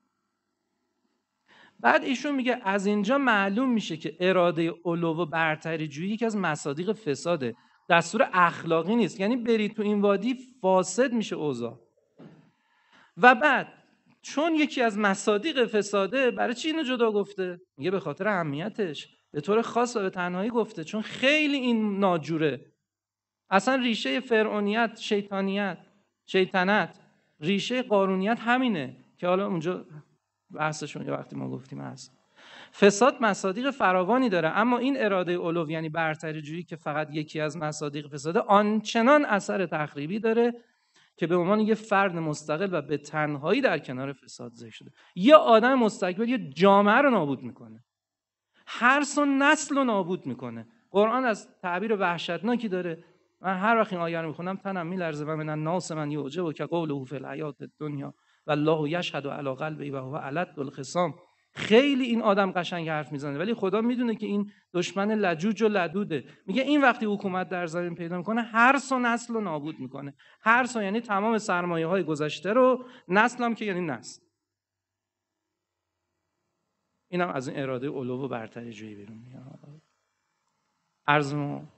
Speaker 1: بعد ایشون میگه از اینجا معلوم میشه که اراده علو و برتری جویی یکی از مصادیق فساده، دستور اخلاقی نیست. یعنی برید تو این وادی فاسد میشه اوضاع. و بعد چون یکی از مصادیق فساده، برای چی اینو جدا گفته؟ میگه به خاطر اهمیتش، به طور خاص و به تنهایی گفته، چون خیلی این ناجوره. اصلا ریشه فرعونیت، شیطنت، ریشه قارونیت همینه که حالا اونجا بحثشون یه وقتی ما گفتیم هست. فساد مصادیق فراوانی داره، اما این اراده علو یعنی برتری جویی که فقط یکی از مصادیق فساده، آنچنان اثر تخریبی داره که به عنوان یه فرد مستقل و به تنهایی در کنار فساد ذکر شده. یه آدم مستکبر یه جامعه رو نابود میکنه، هر سو نسل رو نابود میکنه. قرآن از تعبیر وحشتناکی داره. من هر وقت این آیه رو میخونم تنم میلرزه. و من الناس من یعجبه که قوله فی الحیات الدنیا والله یشهد علی قلبه و هو الد الخصام. خیلی این آدم قشنگ حرف میزنه، ولی خدا میدونه که این دشمن لجوج و لدوده. میگه این وقتی حکومت در زمین پیدا میکنه، هر سو نسل رو نابود میکنه. هر سو یعنی تمام سرمایه های گذشته رو، نسل هم که یعنی نسل. اینم از این اراده علو و برتری جویی بیرون میاد. عرض